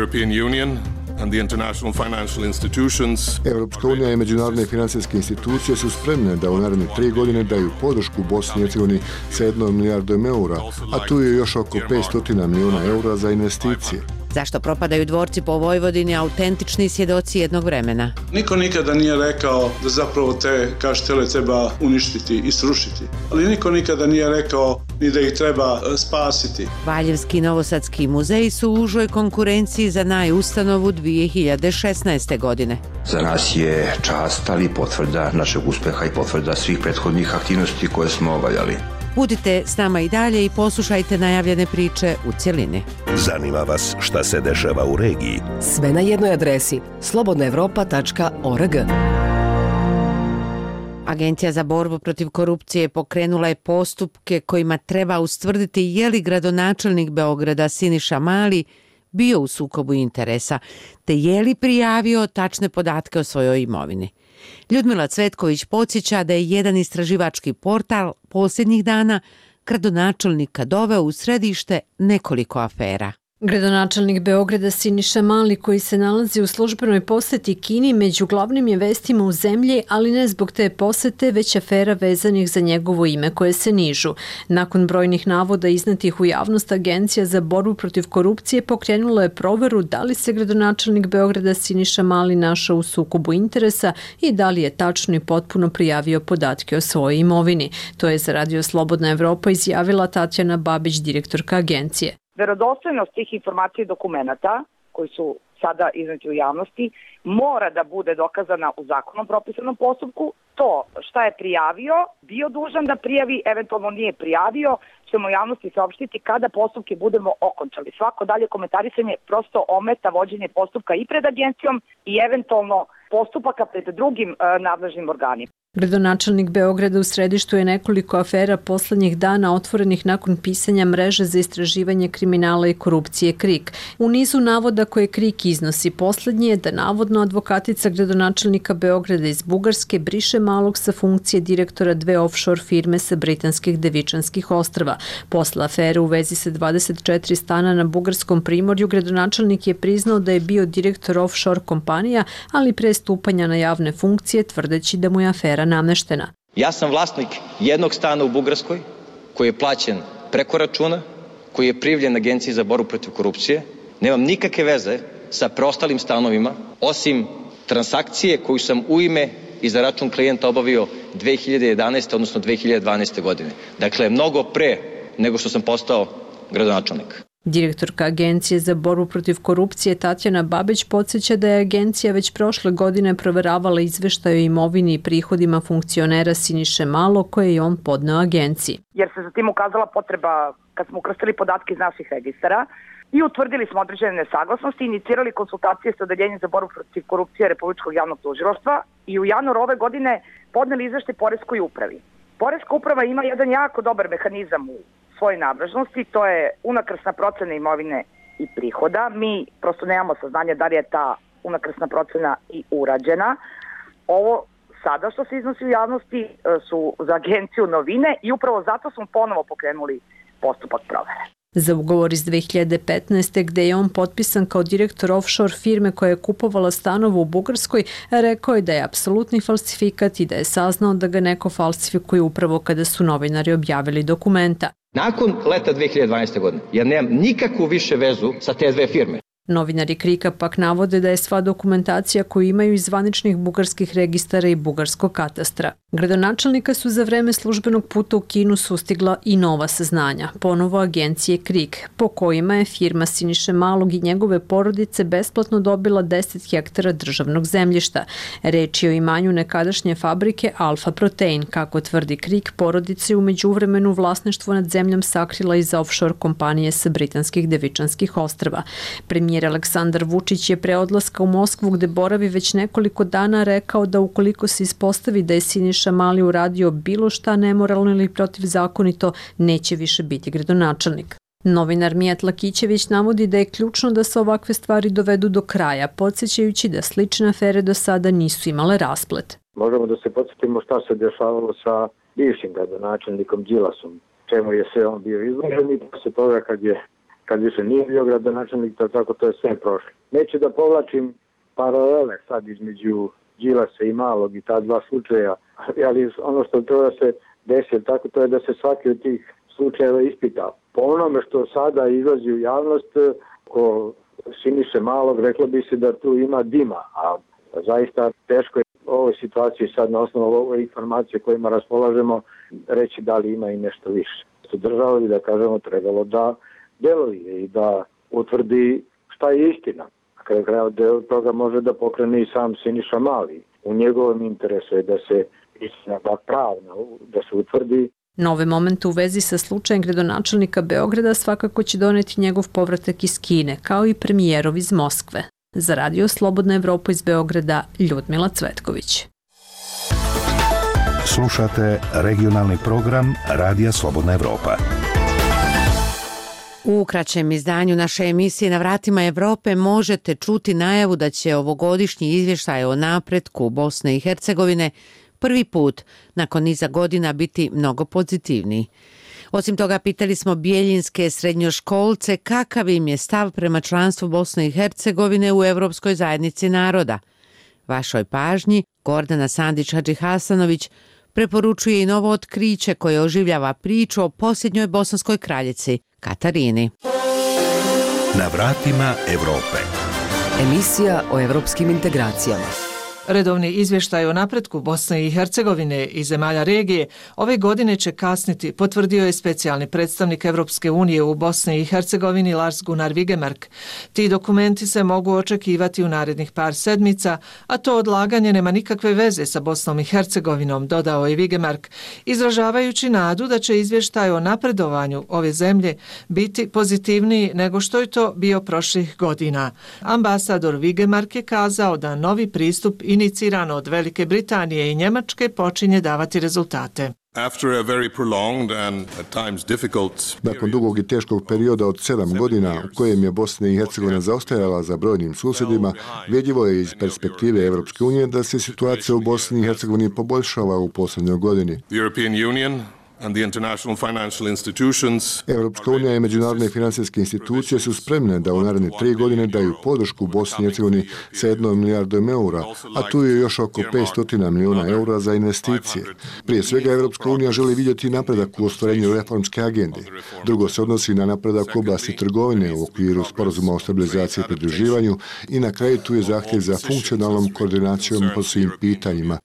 Evropska unija i međunarodne financijske institucije su spremne da u naredne tri godine daju podršku Bosni i Hercegovini sa jednom milijardom eura, a tu je još oko petsto milijuna eura za investicije. Zašto propadaju dvorci po Vojvodini, autentični svjedoci jednog vremena? Niko nikada nije rekao da zapravo te kaštele treba uništiti i srušiti, ali niko nikada nije rekao ni da ih treba spasiti. Valjevski i Novosadski muzeji su u užoj konkurenciji za najustanovu dvije hiljade šesnaeste. godine. Za nas je čast, ali potvrda našeg uspeha i potvrda svih prethodnih aktivnosti koje smo obavljali. Budite s nama i dalje i poslušajte najavljene priče u cjelini. Zanima vas šta se dešava u regiji? Sve na jednoj adresi slobodna evropa tačka org. Agencija za borbu protiv korupcije pokrenula je postupke kojima treba ustvrditi je li gradonačelnik Beograda Siniša Mali bio u sukobu interesa, te je li prijavio tačne podatke o svojoj imovini. Ljudmila Cvetković podsjeća da je jedan istraživački portal posljednjih dana gradonačelnika doveo u središte nekoliko afera. Gradonačelnik Beograda Siniša Mali, koji se nalazi u službenoj posjeti Kini, među glavnim je vestima u zemlji, ali ne zbog te posjete, već afera vezanih za njegovo ime koje se nižu. Nakon brojnih navoda iznetih u javnost, Agencija za borbu protiv korupcije pokrenula je proveru da li se gradonačelnik Beograda Siniša Mali našao u sukobu interesa i da li je tačno i potpuno prijavio podatke o svojoj imovini. To je za Radio Slobodna Evropa izjavila Tatjana Babić, direktorka agencije. Verodostojnost tih informacija i dokumenata koji su sada izneti u javnosti mora da bude dokazana u zakonom propisanom postupku. To šta je prijavio, bio dužan da prijavi, eventualno nije prijavio, ćemo javnosti saopštiti kada postupke budemo okončali. Svako dalje komentarisanje prosto ometa vođenje postupka i pred agencijom i eventualno postupaka pred drugim e, nadležnim organima. Gradonačelnik Beograda u središtu je nekoliko afera poslednjih dana otvorenih nakon pisanja mreže za istraživanje kriminala i korupcije KRIK. U nizu navoda koje KRIK iznosi poslednji je da navodno advokatica gradonačelnika Beograda iz Bugarske briše Malog sa funkcije direktora dve offshore firme sa britanskih Devičanskih ostrva. Posle afere u vezi sa dvadeset četiri stana na bugarskom primorju, gradonačelnik je priznao da je bio direktor offshore kompanija, ali pre stupanja na javne funkcije tvrdeći da mu je afera nameštena. Ja sam vlasnik jednog stana u Bugarskoj koji je plaćen preko računa, koji je prijavljen Agenciji za borbu protiv korupcije. Nemam nikakve veze sa preostalim stanovima, osim transakcije koju sam u ime i za račun klijenta obavio dve hiljade jedanaeste. odnosno dve hiljade dvanaeste. godine. Dakle, mnogo pre nego što sam postao gradonačelnik. Direktorka Agencije za borbu protiv korupcije Tatjana Babić podsjeća da je agencija već prošle godine proveravala izveštaj o imovini i prihodima funkcionera Siniše Malo koje je on podneo agenciji. Jer se zatim ukazala potreba, kad smo ukrstili podatke iz naših registara i utvrdili smo određene nesaglasnosti, inicirali konsultacije sa Odeljenjem za borbu protiv korupcije Republičkog javnog tužilaštva i u januaru ove godine podneli izveštaj Poreskoj upravi. Poreska uprava ima jedan jako dobar mehanizam u svoje nadležnosti, to je unakrsna procena imovine i prihoda. Mi prosto nemamo saznanja da li je ta unakrsna procena i urađena. Ovo sada što se iznosi u javnosti su za agenciju novine i upravo zato smo ponovo pokrenuli postupak provere. Za ugovor iz dve hiljade petnaeste. gde je on potpisan kao direktor offshore firme koja je kupovala stanove u Bugarskoj, rekao je da je apsolutni falsifikat i da je saznao da ga neko falsifikuje upravo kada su novinari objavili dokumenta. Nakon leta dve hiljade dvanaeste. godine ja nemam nikakvu više vezu sa te dve firme. Novinari KRIK-a pak navode da je sva dokumentacija koju imaju iz zvaničnih bugarskih registara i bugarskog katastra. Gradonačelnika su za vreme službenog puta u Kinu sustigla i nova saznanja, ponovo agencije KRIK, po kojima je firma Siniše Malog i njegove porodice besplatno dobila deset hektara državnog zemljišta. Reč je o imanju nekadašnje fabrike Alfa Protein. Kako tvrdi KRIK, porodice je u međuvremenu vlasništvo nad zemljom sakrila iza offshore kompanije sa britanskih Devičanskih ostrva. Premijer Aleksandar Vučić je pre odlaska u Moskvu, gde boravi već nekoliko dana, rekao da ukoliko se ispostavi da je Siniša Mali uradio bilo šta nemoralno ili protivzakonito, neće više biti gradonačelnik. Novinar Mijat Lakićević navodi da je ključno da se ovakve stvari dovedu do kraja, podsjećajući da slične afere do sada nisu imale rasplet. Možemo da se podsjetimo šta se dešavalo sa bivšim gradonačelnikom Đilasom, čemu je sve on bio izložen i posle toga kad je kad više nije bio gradonačelnik, tako to je sve prošlo. Neću da povlačim paralele sad između Đilasa i Malog i ta dva slučaja, ali ono što treba da se desi, tako to je da se svaki od tih slučajeva ispita. Po onome što sada izlazi u javnost, ko Siniše Malog, reklo bi se da tu ima dima, a zaista teško je u ovoj situaciji sad na osnovu ove informacije kojima raspolažemo reći da li ima i nešto više. Država bi, da kažemo, trebalo da deluje i da utvrdi šta je istina. Kada kraja deo toga može da pokrene i sam Siniša Mali. U njegovom interesu je da se istina da pravna, da se utvrdi. Nove momente u vezi sa slučajem gradonačelnika Beograda svakako će doneti njegov povratak iz Kine, kao i premijerov iz Moskve. Za Radio Slobodna Evropa iz Beograda, Ljudmila Cvetković. Slušate regionalni program Radija Slobodna Evropa. U kraćem izdanju naše emisije Na vratima Evrope možete čuti najavu da će ovogodišnji izvještaj o napretku Bosne i Hercegovine prvi put nakon niza godina biti mnogo pozitivniji. Osim toga, pitali smo bijeljinske srednjoškolce kakav im je stav prema članstvu Bosne i Hercegovine u Evropskoj zajednici naroda. Vašoj pažnji Gordana Sandić-Hadžihasanović preporučuje i novo otkriće koje oživljava priču o posljednjoj bosanskoj kraljici Katarini. Na vratima Evrope. Emisija o evropskim integracijama. Redovni izvještaj o napretku Bosne i Hercegovine i zemalja regije ove godine će kasniti, potvrdio je specijalni predstavnik Evropske unije u Bosni i Hercegovini Lars Gunnar Vigemark. Ti dokumenti se mogu očekivati u narednih par sedmica, a to odlaganje nema nikakve veze sa Bosnom i Hercegovinom, dodao je Vigemark, izražavajući nadu da će izvještaj o napredovanju ove zemlje biti pozitivniji nego što je to bio prošlih godina. Ambasador Vigemark je kazao da novi pristup iniciran od Velike Britanije i Njemačke počinje davati rezultate. Nakon dugog i teškog perioda od sedam godina u kojem je Bosna i Hercegovina zaostajala za brojnim susjedima, vidljivo je iz perspektive Evropske unije da se situacija u Bosni i Hercegovini poboljšava u posljednjoj godini. Evropska unija i međunarodne financijske institucije su spremne da u naredne tri godine daju podršku Bosni i Hercegovini sa jednom milijardom eura, a tu je još oko petsto milijuna eura za investicije. Prije svega, Evropska unija želi vidjeti napredak u ostvarenju reformske agende. Drugo se odnosi na napredak u oblasti trgovine u okviru sporazuma o stabilizaciji i pridruživanju i na kraju tu je zahtjev za funkcionalnom koordinacijom po svim pitanjima.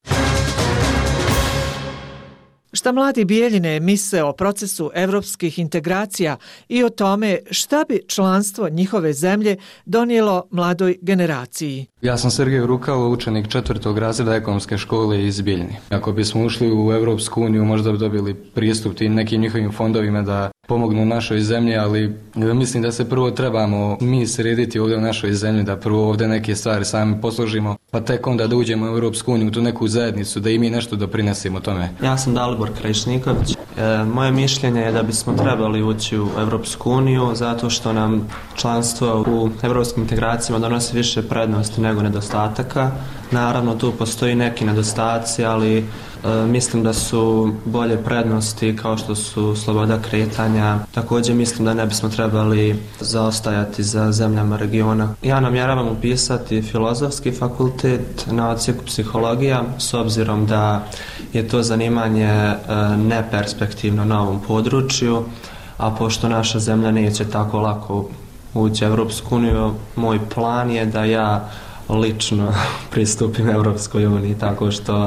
Šta mladi Bijeljine misle o procesu evropskih integracija i o tome šta bi članstvo njihove zemlje donijelo mladoj generaciji? Ja sam Sergej Rukalo, učenik četvrtog razreda ekonomske škole iz Bijeljine. Ako bismo ušli u Evropsku uniju, možda bi dobili pristup tim nekim njihovim fondovima da pomognu našoj zemlji, ali mislim da se prvo trebamo mi srediti ovdje u našoj zemlji, da prvo ovdje neke stvari sami posložimo, pa tek onda da uđemo u Evropsku uniju, u tu neku zajednicu, da i mi nešto doprinesimo tome. Ja sam Dalibor Krajišniković. E, moje mišljenje je da bismo trebali ući u Evropsku uniju zato što nam članstvo u evropskim integracijama donosi više prednosti nego nedostataka. Naravno, tu postoji neki nedostaci, ali e, mislim da su bolje prednosti kao što su sloboda kretanja. Također mislim da ne bismo trebali zaostajati za zemljama regiona. Ja namjeravam upisati filozofski fakultet na odsjeku psihologija s obzirom da je to zanimanje e, neperspektivno na ovom području, a pošto naša zemlja neće tako lako ući u Evropsku uniju, moj plan je da ja lično pristupim Evropskoj uniji tako što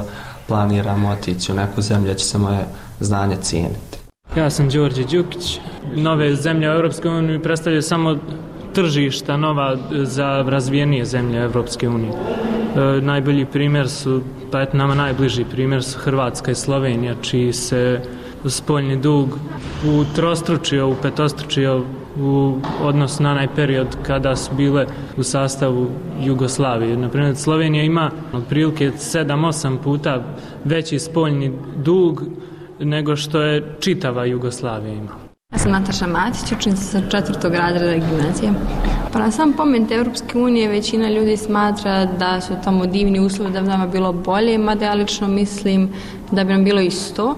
planiram otići u neku zemlju gdje će se moje znanje cijeniti. Ja sam Đorđe Đukić. Nove zemlje u Europskoj uniji predstavljaju samo tržišta nova za razvijenije zemlje Europske unije. E, najbolji primjer su, pa eto nama najbliži primjer su Hrvatska i Slovenija, čiji se spoljni dug utrostručio, upetostručio u odnosu na onaj period kada su bile u sastavu Jugoslavije. Naprimjer, Slovenija ima otprilike sedam osam puta veći spoljni dug nego što je čitava Jugoslavija ima. Ja sam Nataša Matić, učenica sa četvrtog razreda gimnazije. Pa na sam pomen Europske unije većina ljudi smatra da su tamo divni uslovi, da bi nama bilo bolje, mada ja lično mislim da bi nam bilo isto.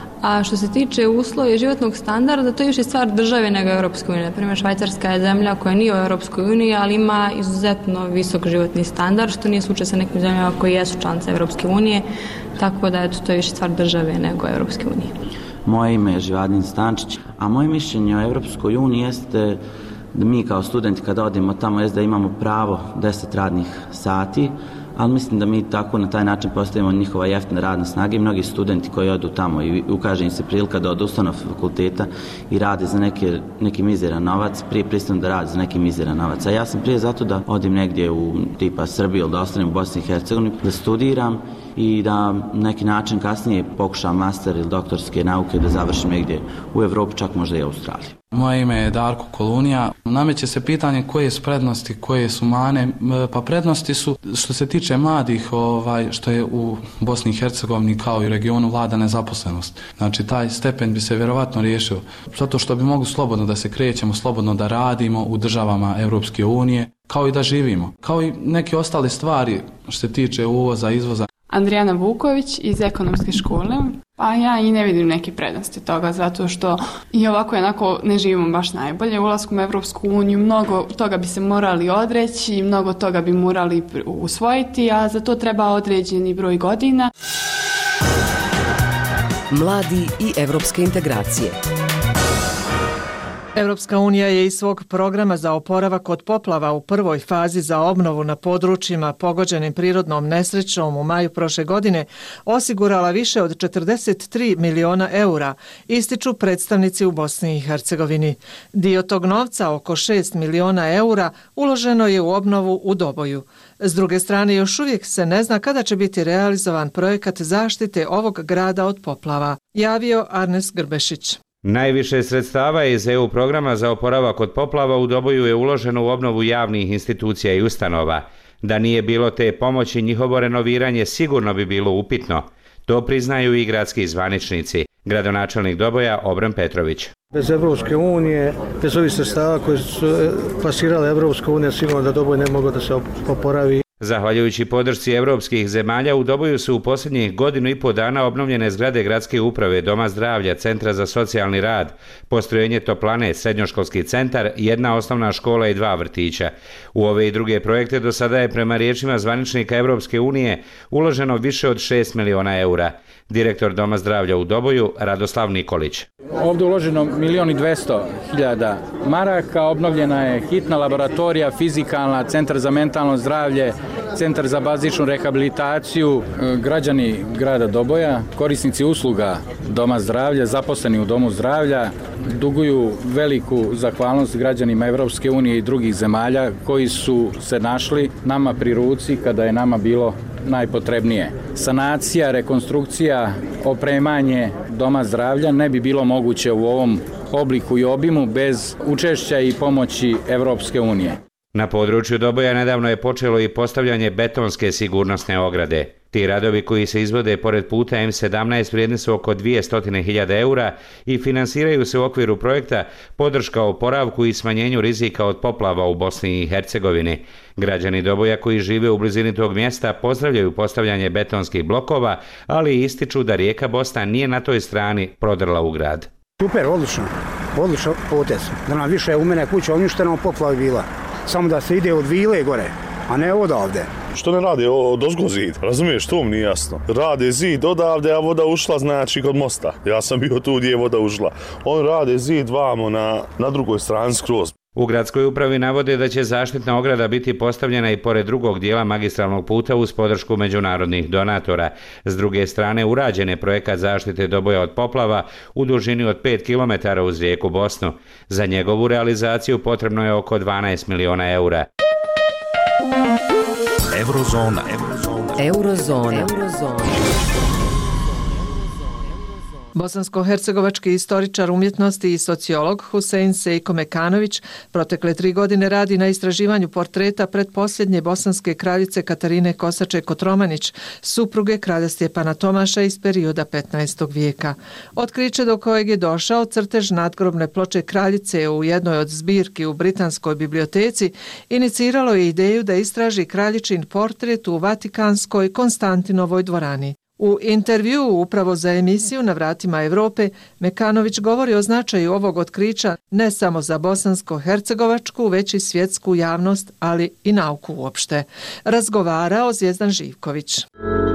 A što se tiče uslova i životnog standarda, to je više stvar države nego Europske unije. Naprimjer, Švajcarska je zemlja koja nije u Europskoj uniji, ali ima izuzetno visok životni standard, što nije slučaj sa nekim zemljama koje jesu članice Europske unije, tako da eto, to je više stvar države nego Europske unije. Moje ime je Živadin Stančić, a moje mišljenje o Europskoj uniji jeste da mi kao studenti kada odemo tamo jeste da imamo pravo deset radnih sati, ali mislim da mi tako na taj način postavimo njihova jeftina radna snaga i mnogi studenti koji odu tamo i ukaže im se prilika da odustanu fakulteta i rade za neke, neki mizeran novac, prije pristanu da rade za neki mizeran novac. A ja sam prije zato da odim negdje u tipa Srbiju ili da ostanem u Bosni i Hercegovini, da studiram i da na neki način kasnije pokušam master ili doktorske nauke da završim negdje u Evropi, čak možda i u Australiji. Moje ime je Darko Kolunija. Nameće se pitanje koje su prednosti, koje su mane. Pa prednosti su što se tiče mladih, ovaj, što je u Bosni i Hercegovini kao i regionu vlada nezaposlenost. Znači taj stepen bi se vjerovatno riješio zato što bi mogli slobodno da se krećemo, slobodno da radimo u državama Europske unije, kao i da živimo. Kao i neke ostale stvari što se tiče uvoza, izvoza. Andrijana Vuković iz ekonomske škole. Pa ja i ne vidim neke prednosti toga, zato što i ovako i onako ne živimo baš najbolje. Ulaskom u Evropsku uniju mnogo toga bi se morali odreći, mnogo toga bi morali usvojiti, a za to treba određeni broj godina. Mladi i evropske integracije. Europska unija je iz svog programa za oporavak od poplava u prvoj fazi za obnovu na područjima pogođenim prirodnom nesrećom u maju prošle godine osigurala više od četrdeset tri miliona eura, ističu predstavnici u Bosni i Hercegovini. Dio tog novca, oko šest miliona eura, uloženo je u obnovu u Doboju. S druge strane, još uvijek se ne zna kada će biti realizovan projekat zaštite ovog grada od poplava, javio Arnes Grbešić. Najviše sredstava iz E U programa za oporavak od poplava u Doboju je uloženo u obnovu javnih institucija i ustanova. Da nije bilo te pomoći, njihovo renoviranje sigurno bi bilo upitno. To priznaju i gradski zvaničnici. Gradonačelnik Doboja Obran Petrović. Bez Evropske unije, bez ovih sredstava koje su plasirale Evropska unija, sigurno da Doboj ne mogu da se oporavi. Zahvaljujući podršci evropskih zemalja, u Doboju su u posljednjih godinu i po dana obnovljene zgrade gradske uprave, Doma zdravlja, Centra za socijalni rad, postrojenje toplane, srednjoškolski centar, jedna osnovna škola i dva vrtića. U ove i druge projekte do sada je prema riječima zvaničnika Evropske unije uloženo više od šest miliona eura. Direktor Doma zdravlja u Doboju, Radoslav Nikolić. Ovdje uloženo milijon i dvjesto hiljada maraka, obnovljena je hitna laboratorija, fizikalna, centar za mentalno zdravlje, centar za bazičnu rehabilitaciju. Građani grada Doboja, korisnici usluga Doma zdravlja, zaposleni u Domu zdravlja, duguju veliku zahvalnost građanima Evropske unije i drugih zemalja koji su se našli nama pri ruci kada je nama bilo najpotrebnije. Sanacija, rekonstrukcija, opremanje Doma zdravlja ne bi bilo moguće u ovom obliku i obimu bez učešća i pomoći Evropske unije. Na području Doboja nedavno je počelo i postavljanje betonske sigurnosne ograde. Ti radovi koji se izvode pored puta M sedamnaest vrijedni su oko dvjesto hiljada eura i finansiraju se u okviru projekta podrška oporavku i smanjenju rizika od poplava u Bosni i Hercegovini. Građani Doboja koji žive u blizini tog mjesta pozdravljaju postavljanje betonskih blokova, ali ističu da rijeka Bosna nije na toj strani prodrla u grad. Super, odlično, odlično potez. Da nam više u mene kuća uništena, poplava bila. Samo da se ide od vile gore, a ne odavde. Što ne rade od ozgo zid? Razumiješ, to mi nije jasno. Rade zid odavde, a voda ušla znači kod mosta. Ja sam bio tu gdje je voda ušla. On rade zid vamo na, na drugoj strani skroz. U gradskoj upravi navode da će zaštitna ograda biti postavljena i pored drugog dijela magistralnog puta uz podršku međunarodnih donatora. S druge strane, urađen je projekat zaštite Doboja od poplava u dužini od pet kilometara uz rijeku Bosnu. Za njegovu realizaciju potrebno je oko dvanaest miliona eura. Eurozona. Eurozona. Eurozona. Bosansko-hercegovački istoričar umjetnosti i sociolog Husein Sejko Mekanović protekle tri godine radi na istraživanju portreta pretposljednje bosanske kraljice Katarine Kosače-Kotromanić, supruge kralja Stjepana Tomaša iz perioda petnaestog vijeka. Otkriće do kojeg je došao crtež nadgrobne ploče kraljice u jednoj od zbirki u Britanskoj biblioteci iniciralo je ideju da istraži kraljičin portret u Vatikanskoj Konstantinovoj dvorani. U intervjuu upravo za emisiju Na vratima Europe, Mekanović govori o značaju ovog otkrića ne samo za bosansko-hercegovačku, već i svjetsku javnost, ali i nauku uopšte. Razgovarao Zvijezdan Živković.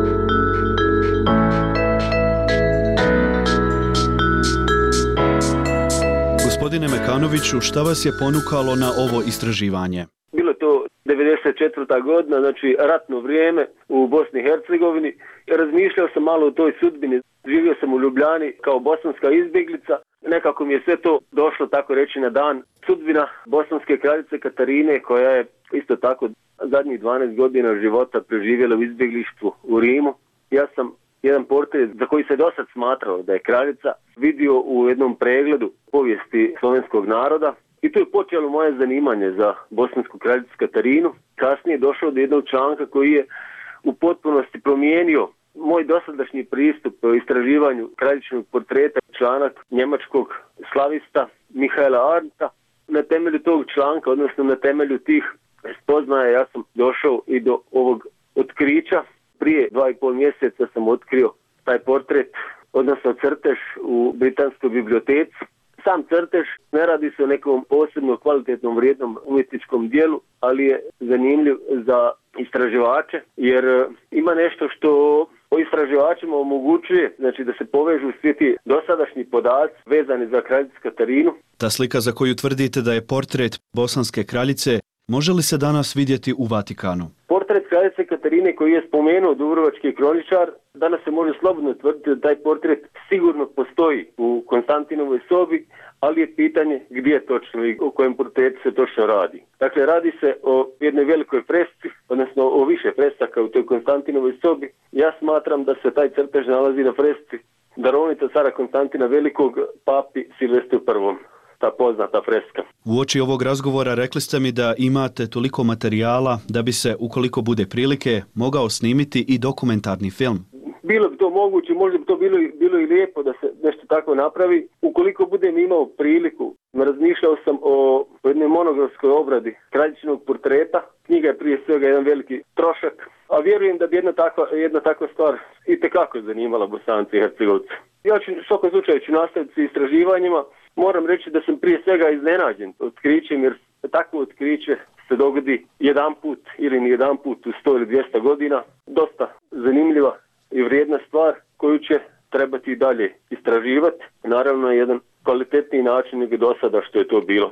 Gospodine Mekanoviću, šta vas je ponukalo na ovo istraživanje? Bilo to devedeset četvrta godina, znači ratno vrijeme u Bosni i Hercegovini. Razmišljao sam malo o toj sudbini. Živio sam u Ljubljani kao bosanska izbjeglica. Nekako mi je sve to došlo, tako reći, na dan. Sudbina bosanske kraljice Katarine, koja je isto tako zadnjih dvanaest godina života preživjela u izbjeglištvu u Rimu. Ja sam jedan portret za koji se dosad smatrao da je kraljica vidio u jednom pregledu povijesti slovenskog naroda. I tu je počelo moje zanimanje za bosansku kraljicu Katarinu. Kasnije je došao do jednog članka koji je u potpunosti promijenio moj dosadašnji pristup o istraživanju kraljičinog portreta, članak njemačkog slavista Mihaela Arndta. Na temelju tog članka, odnosno na temelju tih spoznaja, ja sam došao i do ovog otkrića. Prije dva i pol mjeseca sam otkrio taj portret, odnosno crtež u Britanskoj biblioteci. Sam crtež ne radi se o nekom posebno kvalitetnom vrijednom umjetničkom dijelu, ali je zanimljiv za istraživače, jer ima nešto što o istraživačima omogućuje, znači da se povežu svi ti dosadašnji podaci vezani za kraljicu Katarinu. Ta slika za koju tvrdite da je portret bosanske kraljice, može li se danas vidjeti u Vatikanu? Portret kraljice Katarine koji je spomenuo dubrovački kroničar, danas se može slobodno tvrditi da taj portret sigurno postoji u Konstantinovoj sobi, ali je pitanje gdje točno i o kojem portretu se točno radi. Dakle, radi se o jednoj velikoj fresci, odnosno o više fresaka u toj Konstantinovoj sobi. Ja smatram da se taj crtež nalazi na fresci darovnica cara Konstantina Velikog papi Silvestru prvom. Ta poznata freska. U oči ovog razgovora rekli ste mi da imate toliko materijala da bi se, ukoliko bude prilike, mogao snimiti i dokumentarni film. Bilo bi to moguće, možda bi to bilo, bilo i lijepo da se nešto tako napravi. Ukoliko budem imao priliku, razmišljao sam o jednoj monografskoj obradi kraljičinog portreta. Knjiga je prije svega jedan veliki trošak, a vjerujem da bi jedna takva, jedna takva stvar i tekako zanimala Bosance i Hercegovce. Ja ću u svakom slučaju ću nastaviti s istraživanjima. Moram reći da sam prije svega iznenađen otkrićem, jer takvo otkriće se dogodi jedan put ili ni jedan put u sto ili dvjesto godina. Dosta zanimljiva i vrijedna stvar koju će trebati i dalje istraživati. Naravno, jedan kvalitetniji način nego do sada što je to bilo.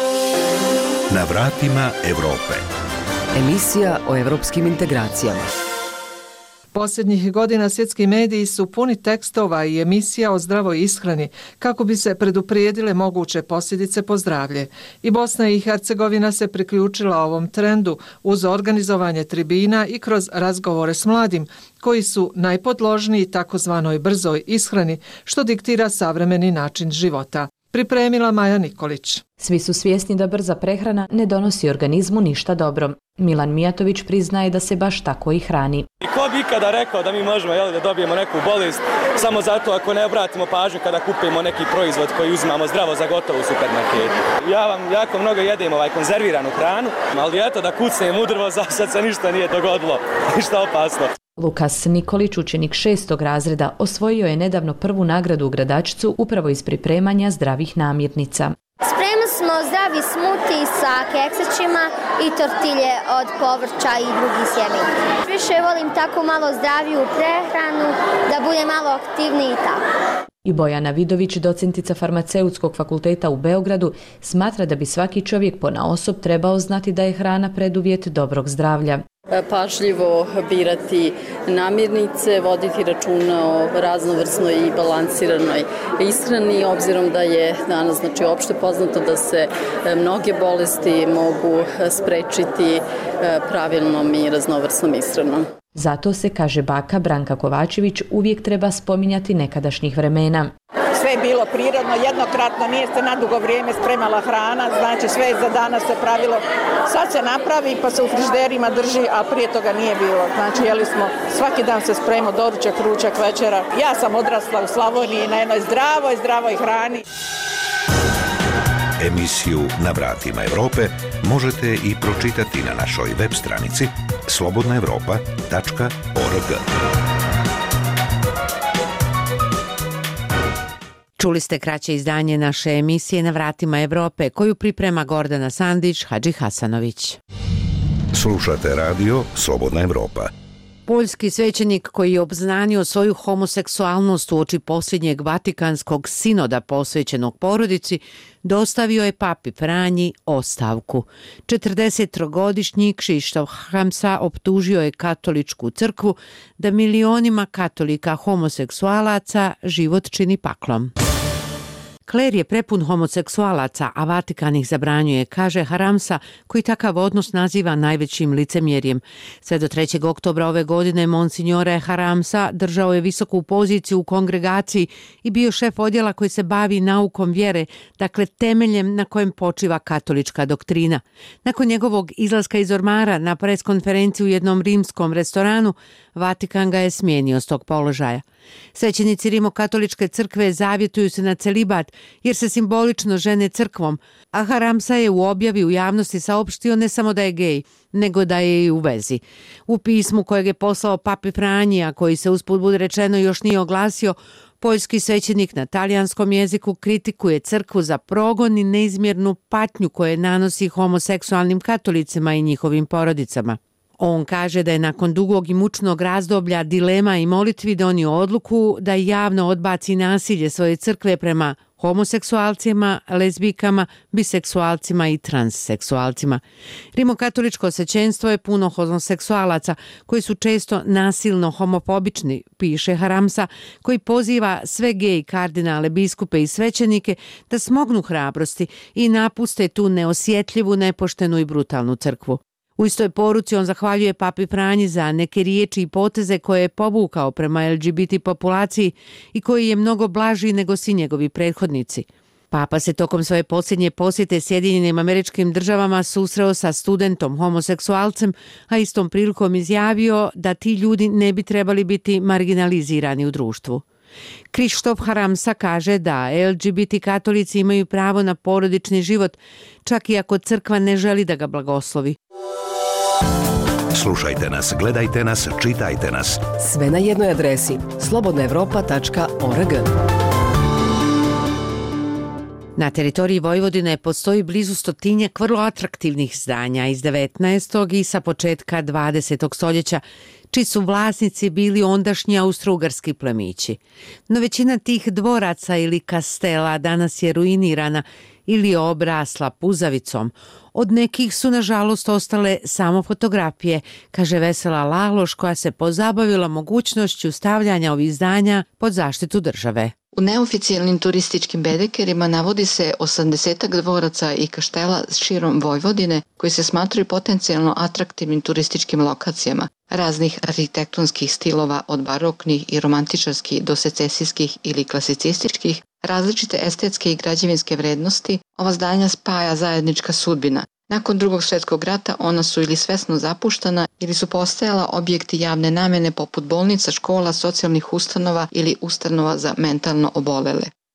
Na vratima Europe. Emisija o evropskim integracijama. Posljednjih godina svjetski mediji su puni tekstova i emisija o zdravoj ishrani kako bi se preduprijedile moguće posljedice po zdravlje. I Bosna i Hercegovina se priključila ovom trendu uz organizovanje tribina i kroz razgovore s mladim koji su najpodložniji takozvanoj brzoj ishrani što diktira savremeni način života. Pripremila Maja Nikolić. Svi su svjesni da brza prehrana ne donosi organizmu ništa dobro. Milan Mijatović priznaje da se baš tako i hrani. I ko bi ikada rekao da mi možemo jel, da dobijemo neku bolest samo zato ako ne obratimo pažnju kada kupimo neki proizvod koji uzimamo zdravo za gotovo u supermarketu. Ja vam jako mnogo jedem ovaj konzerviranu hranu, ali eto da kucnem u drvo, za sad se ništa nije dogodilo, ništa opasno. Lukas Nikolić, učenik šestog razreda, osvojio je nedavno prvu nagradu u Gradačcu upravo iz pripremanja zdravih namirnica. Spremili smo zdravi smuti sa keksićima i tortilje od povrća i drugih sjemenja. Više volim tako malo zdraviju prehranu, da bude malo aktivniji i tako. I Bojana Vidović, docentica Farmaceutskog fakulteta u Beogradu, smatra da bi svaki čovjek ponaosob trebao znati da je hrana preduvjet dobrog zdravlja. Pažljivo birati namirnice, voditi računa o raznovrsnoj i balansiranoj ishrani, obzirom da je danas znači, opšte poznato da se mnoge bolesti mogu sprečiti pravilnom i raznovrsnom ishranom. Zato se, kaže baka Branka Kovačević, uvijek treba spominjati nekadašnjih vremena. Sve je bilo prirodno, jednokratno, nije se na dugo vrijeme spremala hrana, znači sve je za danas se pravilo. Sad se napravi pa se u frižderima drži, a prije toga nije bilo. Znači jeli smo, svaki dan se spremao doručak, ručak, večera. Ja sam odrasla u Slavoniji na jednoj zdravoj, zdravoj hrani. Emisiju Na vratima Evrope možete i pročitati na našoj web stranici slobodna evropa tačka org. Čuli ste kraće izdanje naše emisije Na vratima Evrope, koju priprema Gordana Sandić Hadži Hasanović. Slušate radio Slobodna Evropa. Poljski svećenik koji je obznanio svoju homoseksualnost uoči posljednjeg Vatikanskog sinoda posvećenog porodici, dostavio je papi Franji ostavku. četrdesettrogodišnji Krzysztof Haramsa optužio je katoličku crkvu da milionima katolika homoseksualaca život čini paklom. Kler je prepun homoseksualaca, a Vatikan ih zabranjuje, kaže Haramsa, koji takav odnos naziva najvećim licemjerjem. Sve do trećeg oktobra ove godine Monsignore Haramsa držao je visoku poziciju u kongregaciji i bio šef odjela koji se bavi naukom vjere, dakle temeljem na kojem počiva katolička doktrina. Nakon njegovog izlaska iz ormara na preskonferenciju u jednom rimskom restoranu, Vatikan ga je smijenio s tog položaja. Svećenici Rimokatoličke crkve zavjetuju se na celibat jer se simbolično žene crkvom, a Haramsa je u objavi u javnosti saopštio ne samo da je gej, nego da je i u vezi. U pismu kojeg je poslao papi Franji, a koji se usput budi rečeno još nije oglasio, poljski svećenik na talijanskom jeziku kritikuje crkvu za progon i neizmjernu patnju koje nanosi homoseksualnim katolicima i njihovim porodicama. On kaže da je nakon dugog i mučnog razdoblja dilema i molitvi donio odluku da javno odbaci nasilje svoje crkve prema homoseksualcima, lezbijkama, biseksualcima i transseksualcima. Rimokatoličko svećenstvo je puno homoseksualaca koji su često nasilno homofobični, piše Haramsa, koji poziva sve gej kardinale, biskupe i svećenike da smognu hrabrosti i napuste tu neosjetljivu, nepoštenu i brutalnu crkvu. U istoj poruci on zahvaljuje papi Franji za neke riječi i poteze koje je povukao prema el ge be te populaciji i koji je mnogo blaži nego svi njegovi prethodnici. Papa se tokom svoje posljednje posjete Sjedinjenim Američkim Državama susreo sa studentom homoseksualcem, a istom prilikom izjavio da ti ljudi ne bi trebali biti marginalizirani u društvu. Krzysztof Haramsa kaže da el ge be te katolici imaju pravo na porodični život, čak i ako crkva ne želi da ga blagoslovi. Slušajte nas, gledajte nas, čitajte nas. Sve na jednoj adresi slobodna evropa tačka org. Na teritoriji Vojvodine postoji blizu stotinjak vrlo atraktivnih zdanja iz devetnaestog i sa početka dvadesetog stoljeća, čiji su vlasnici bili ondašnji austrougarski plemići. No većina tih dvoraca ili kastela danas je ruinirana ili obrasla puzavicom. Od nekih su nažalost ostale samo fotografije, kaže Vesela Laloš, koja se pozabavila mogućnošću stavljanja ovih zdanja pod zaštitu države. U neoficijalnim turističkim bedekerima navodi se osamdesetak dvoraca i kaštela širom Vojvodine koji se smatraju potencijalno atraktivnim turističkim lokacijama raznih arhitektonskih stilova od baroknih i romantičarskih do secesijskih ili klasicističkih, različite estetske i građevinske vrednosti. Ova zdanja spaja zajednička sudbina. Nakon drugog svjetskog rata ona su ili svesno zapuštana ili su postajala objekti javne namjene poput bolnica, škola, socijalnih ustanova ili ustanova za mentalno obolele.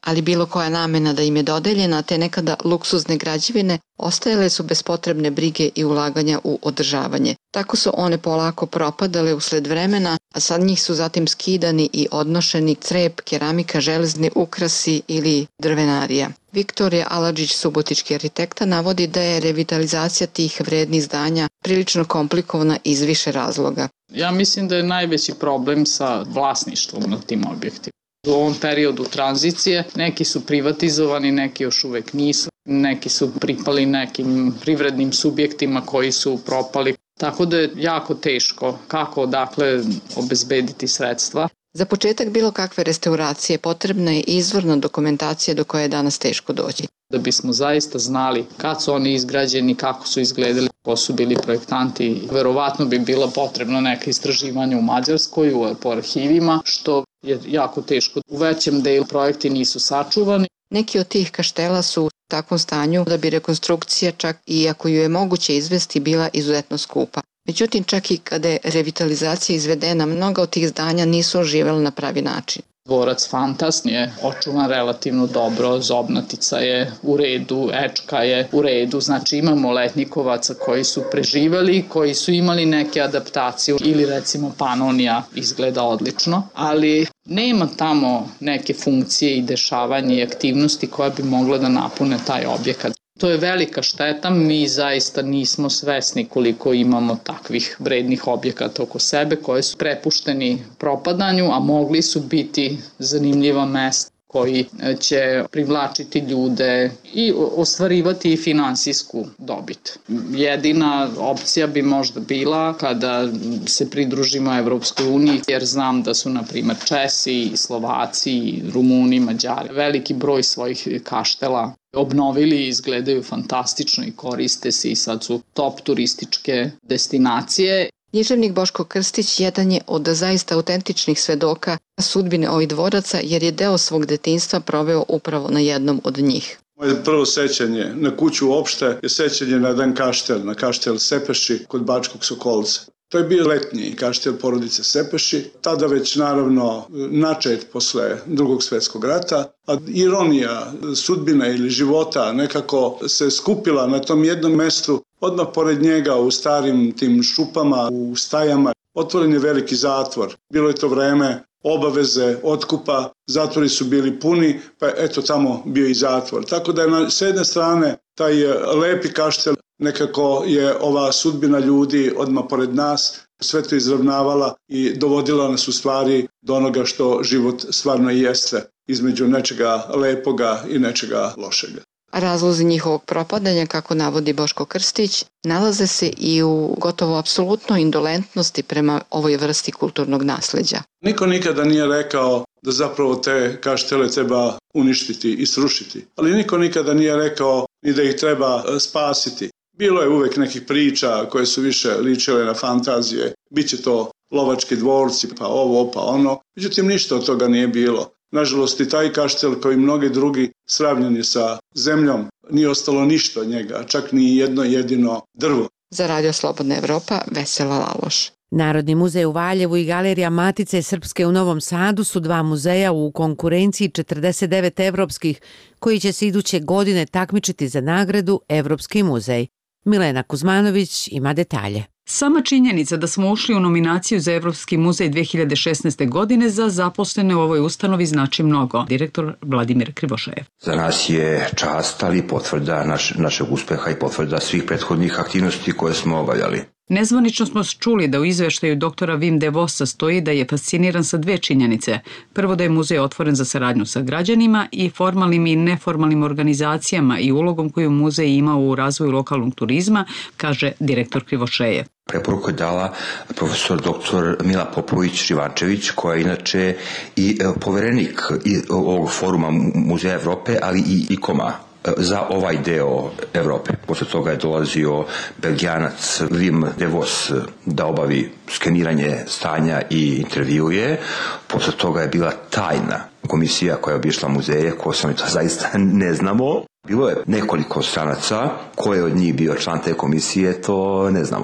ali bilo koja namena da im je dodeljena, te nekada luksuzne građevine, ostajale su bez potrebne brige i ulaganja u održavanje. Tako su one polako propadale usled vremena, a sad njih su zatim skidani i odnošeni crep, keramika, železni ukrasi ili drvenarija. Viktorija Aladžić, subotički arhitekta, navodi da je revitalizacija tih vrednih zdanja prilično komplikovana iz više razloga. Ja mislim da je najveći problem sa vlasništvom na tim objektima. U ovom periodu tranzicije neki su privatizovani, neki još uvek nisu, neki su pripali nekim privrednim subjektima koji su propali. Tako da je jako teško kako odakle obezbediti sredstva. Za početak bilo kakve restauracije potrebna je izvorna dokumentacija do koje je danas teško doći. Da bismo zaista znali kad su oni izgrađeni, kako su izgledali, ko su bili projektanti, verovatno bi bilo potrebno neke istraživanje u Mađarskoj, po arhivima, što je jako teško. U većem delu projekti nisu sačuvani. Neki od tih kaštela su u takvom stanju da bi rekonstrukcija, čak i ako ju je moguće izvesti, bila izuzetno skupa. Međutim, čak i kada je revitalizacija izvedena, mnoga od tih zdanja nisu oživjela na pravi način. Dvorac Fantast je očuvan relativno dobro, zobnatica je u redu, ečka je u redu, znači imamo letnikovaca koji su preživali, koji su imali neke adaptacije ili recimo Panonija izgleda odlično, ali nema tamo neke funkcije i dešavanja i aktivnosti koja bi mogla da napune taj objekat. To je velika šteta, mi zaista nismo svesni koliko imamo takvih vrednih objekata oko sebe koji su prepušteni propadanju, a mogli su biti zanimljiva mesta koji će privlačiti ljude i ostvarivati i finansijsku dobit. Jedina opcija bi možda bila kada se pridružimo Evropskoj uniji, jer znam da su, na primer, Česi, Slovaci, Rumuni, Mađari veliki broj svojih kaštela obnovili i izgledaju fantastično i koriste se i sad su top turističke destinacije. Književnik Boško Krstić jedan je od zaista autentičnih svedoka sudbine ovih dvoraca jer je deo svog detinjstva proveo upravo na jednom od njih. Moje prvo sećanje na kuću uopšte je sećanje na jedan kaštel, na kaštel Sepeši kod Bačkog Sokolca. To je bio letnji kaštel porodice Sepeši, tada već naravno načet posle drugog svjetskog rata, a ironija sudbine ili života nekako se skupila na tom jednom mestu, odmah pored njega u starim tim šupama, u stajama. Otvoren je veliki zatvor, bilo je to vreme obaveze, otkupa, zatvori su bili puni, pa eto tamo bio i zatvor. Tako da je na, s jedne strane taj lepi kaštel, nekako je ova sudbina ljudi odmah pored nas sve to izravnavala i dovodila nas u stvari do onoga što život stvarno jeste, između nečega lepoga i nečega lošega. Razlozi njihovog propadanja, kako navodi Boško Krstić, nalaze se i u gotovo apsolutnoj indolentnosti prema ovoj vrsti kulturnog nasleđa. Niko nikada nije rekao da zapravo te kaštele treba uništiti i srušiti, ali niko nikada nije rekao ni da ih treba spasiti. Bilo je uvek nekih priča koje su više ličile na fantazije, biće to lovački dvorci, pa ovo, pa ono. Međutim, ništa od toga nije bilo. Nažalost, i taj kaštel, kao i mnogi drugi, sravnjen je sa zemljom. Nije ostalo ništa od njega, čak ni jedno jedino drvo. Za Radio Slobodna Evropa, Vesela Laloš. Narodni muzej u Valjevu i Galerija Matice Srpske u Novom Sadu su dva muzeja u konkurenciji četrdeset devet evropskih, koji će se iduće godine takmičiti za nagradu Evropski muzej. Milena Kuzmanović ima detalje. Sama činjenica da smo ušli u nominaciju za Evropski muzej dve hiljade šesnaeste. godine za zaposlene u ovoj ustanovi znači mnogo. Direktor Vladimir Krivošev. Za nas je čast, ali potvrda naš, našeg uspeha i potvrda svih prethodnih aktivnosti koje smo obavljali. Nezvanično smo čuli da u izveštaju doktora Wim de Vossa stoji da je fasciniran sa dve činjenice. Prvo, da je muzej otvoren za saradnju sa građanima i formalnim i neformalnim organizacijama i ulogom koju muzej ima u razvoju lokalnog turizma, kaže direktor Krivošejev. Preporuku je dala profesor doktor Mila Popović-Rivančević, koja je inače i poverenik ovog foruma Muzeja Evrope, ali i ikoma za ovaj deo Evrope. Posle toga je dolazio Belgijanac Wim de Vos da obavi skeniranje stanja i intervjuje. Posle toga je bila tajna komisija koja je obišla muzeje, ko sam i to zaista ne znamo. Bilo je nekoliko stranaca, ko je od njih bio član te komisije, to ne znamo.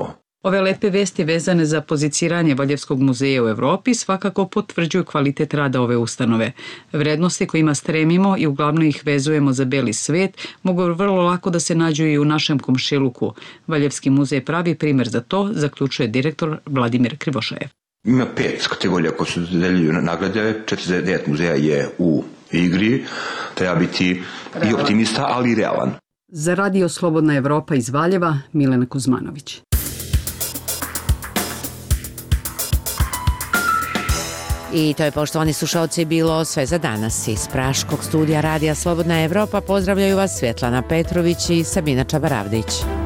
Ove lepe vesti vezane za poziciranje Valjevskog muzeja u Evropi svakako potvrđuju kvalitet rada ove ustanove. Vrednosti kojima stremimo i uglavnom ih vezujemo za beli svet mogu vrlo lako da se nađu i u našem komšiluku. Valjevski muzej pravi primer za to, zaključuje direktor Vladimir Krivošajev. Ima pet kategorija koje su deljuju nagrade, četrdeset devet muzeja je u igri, treba biti i optimista, ali i realan. Za radio Slobodna Evropa iz Valjeva, Milena Kuzmanović. I to je, poštovani slušalci, bilo sve za danas. Iz Praškog studija Radija Slobodna Evropa pozdravljaju vas Svjetlana Petrović i Sabina Čabaravdić.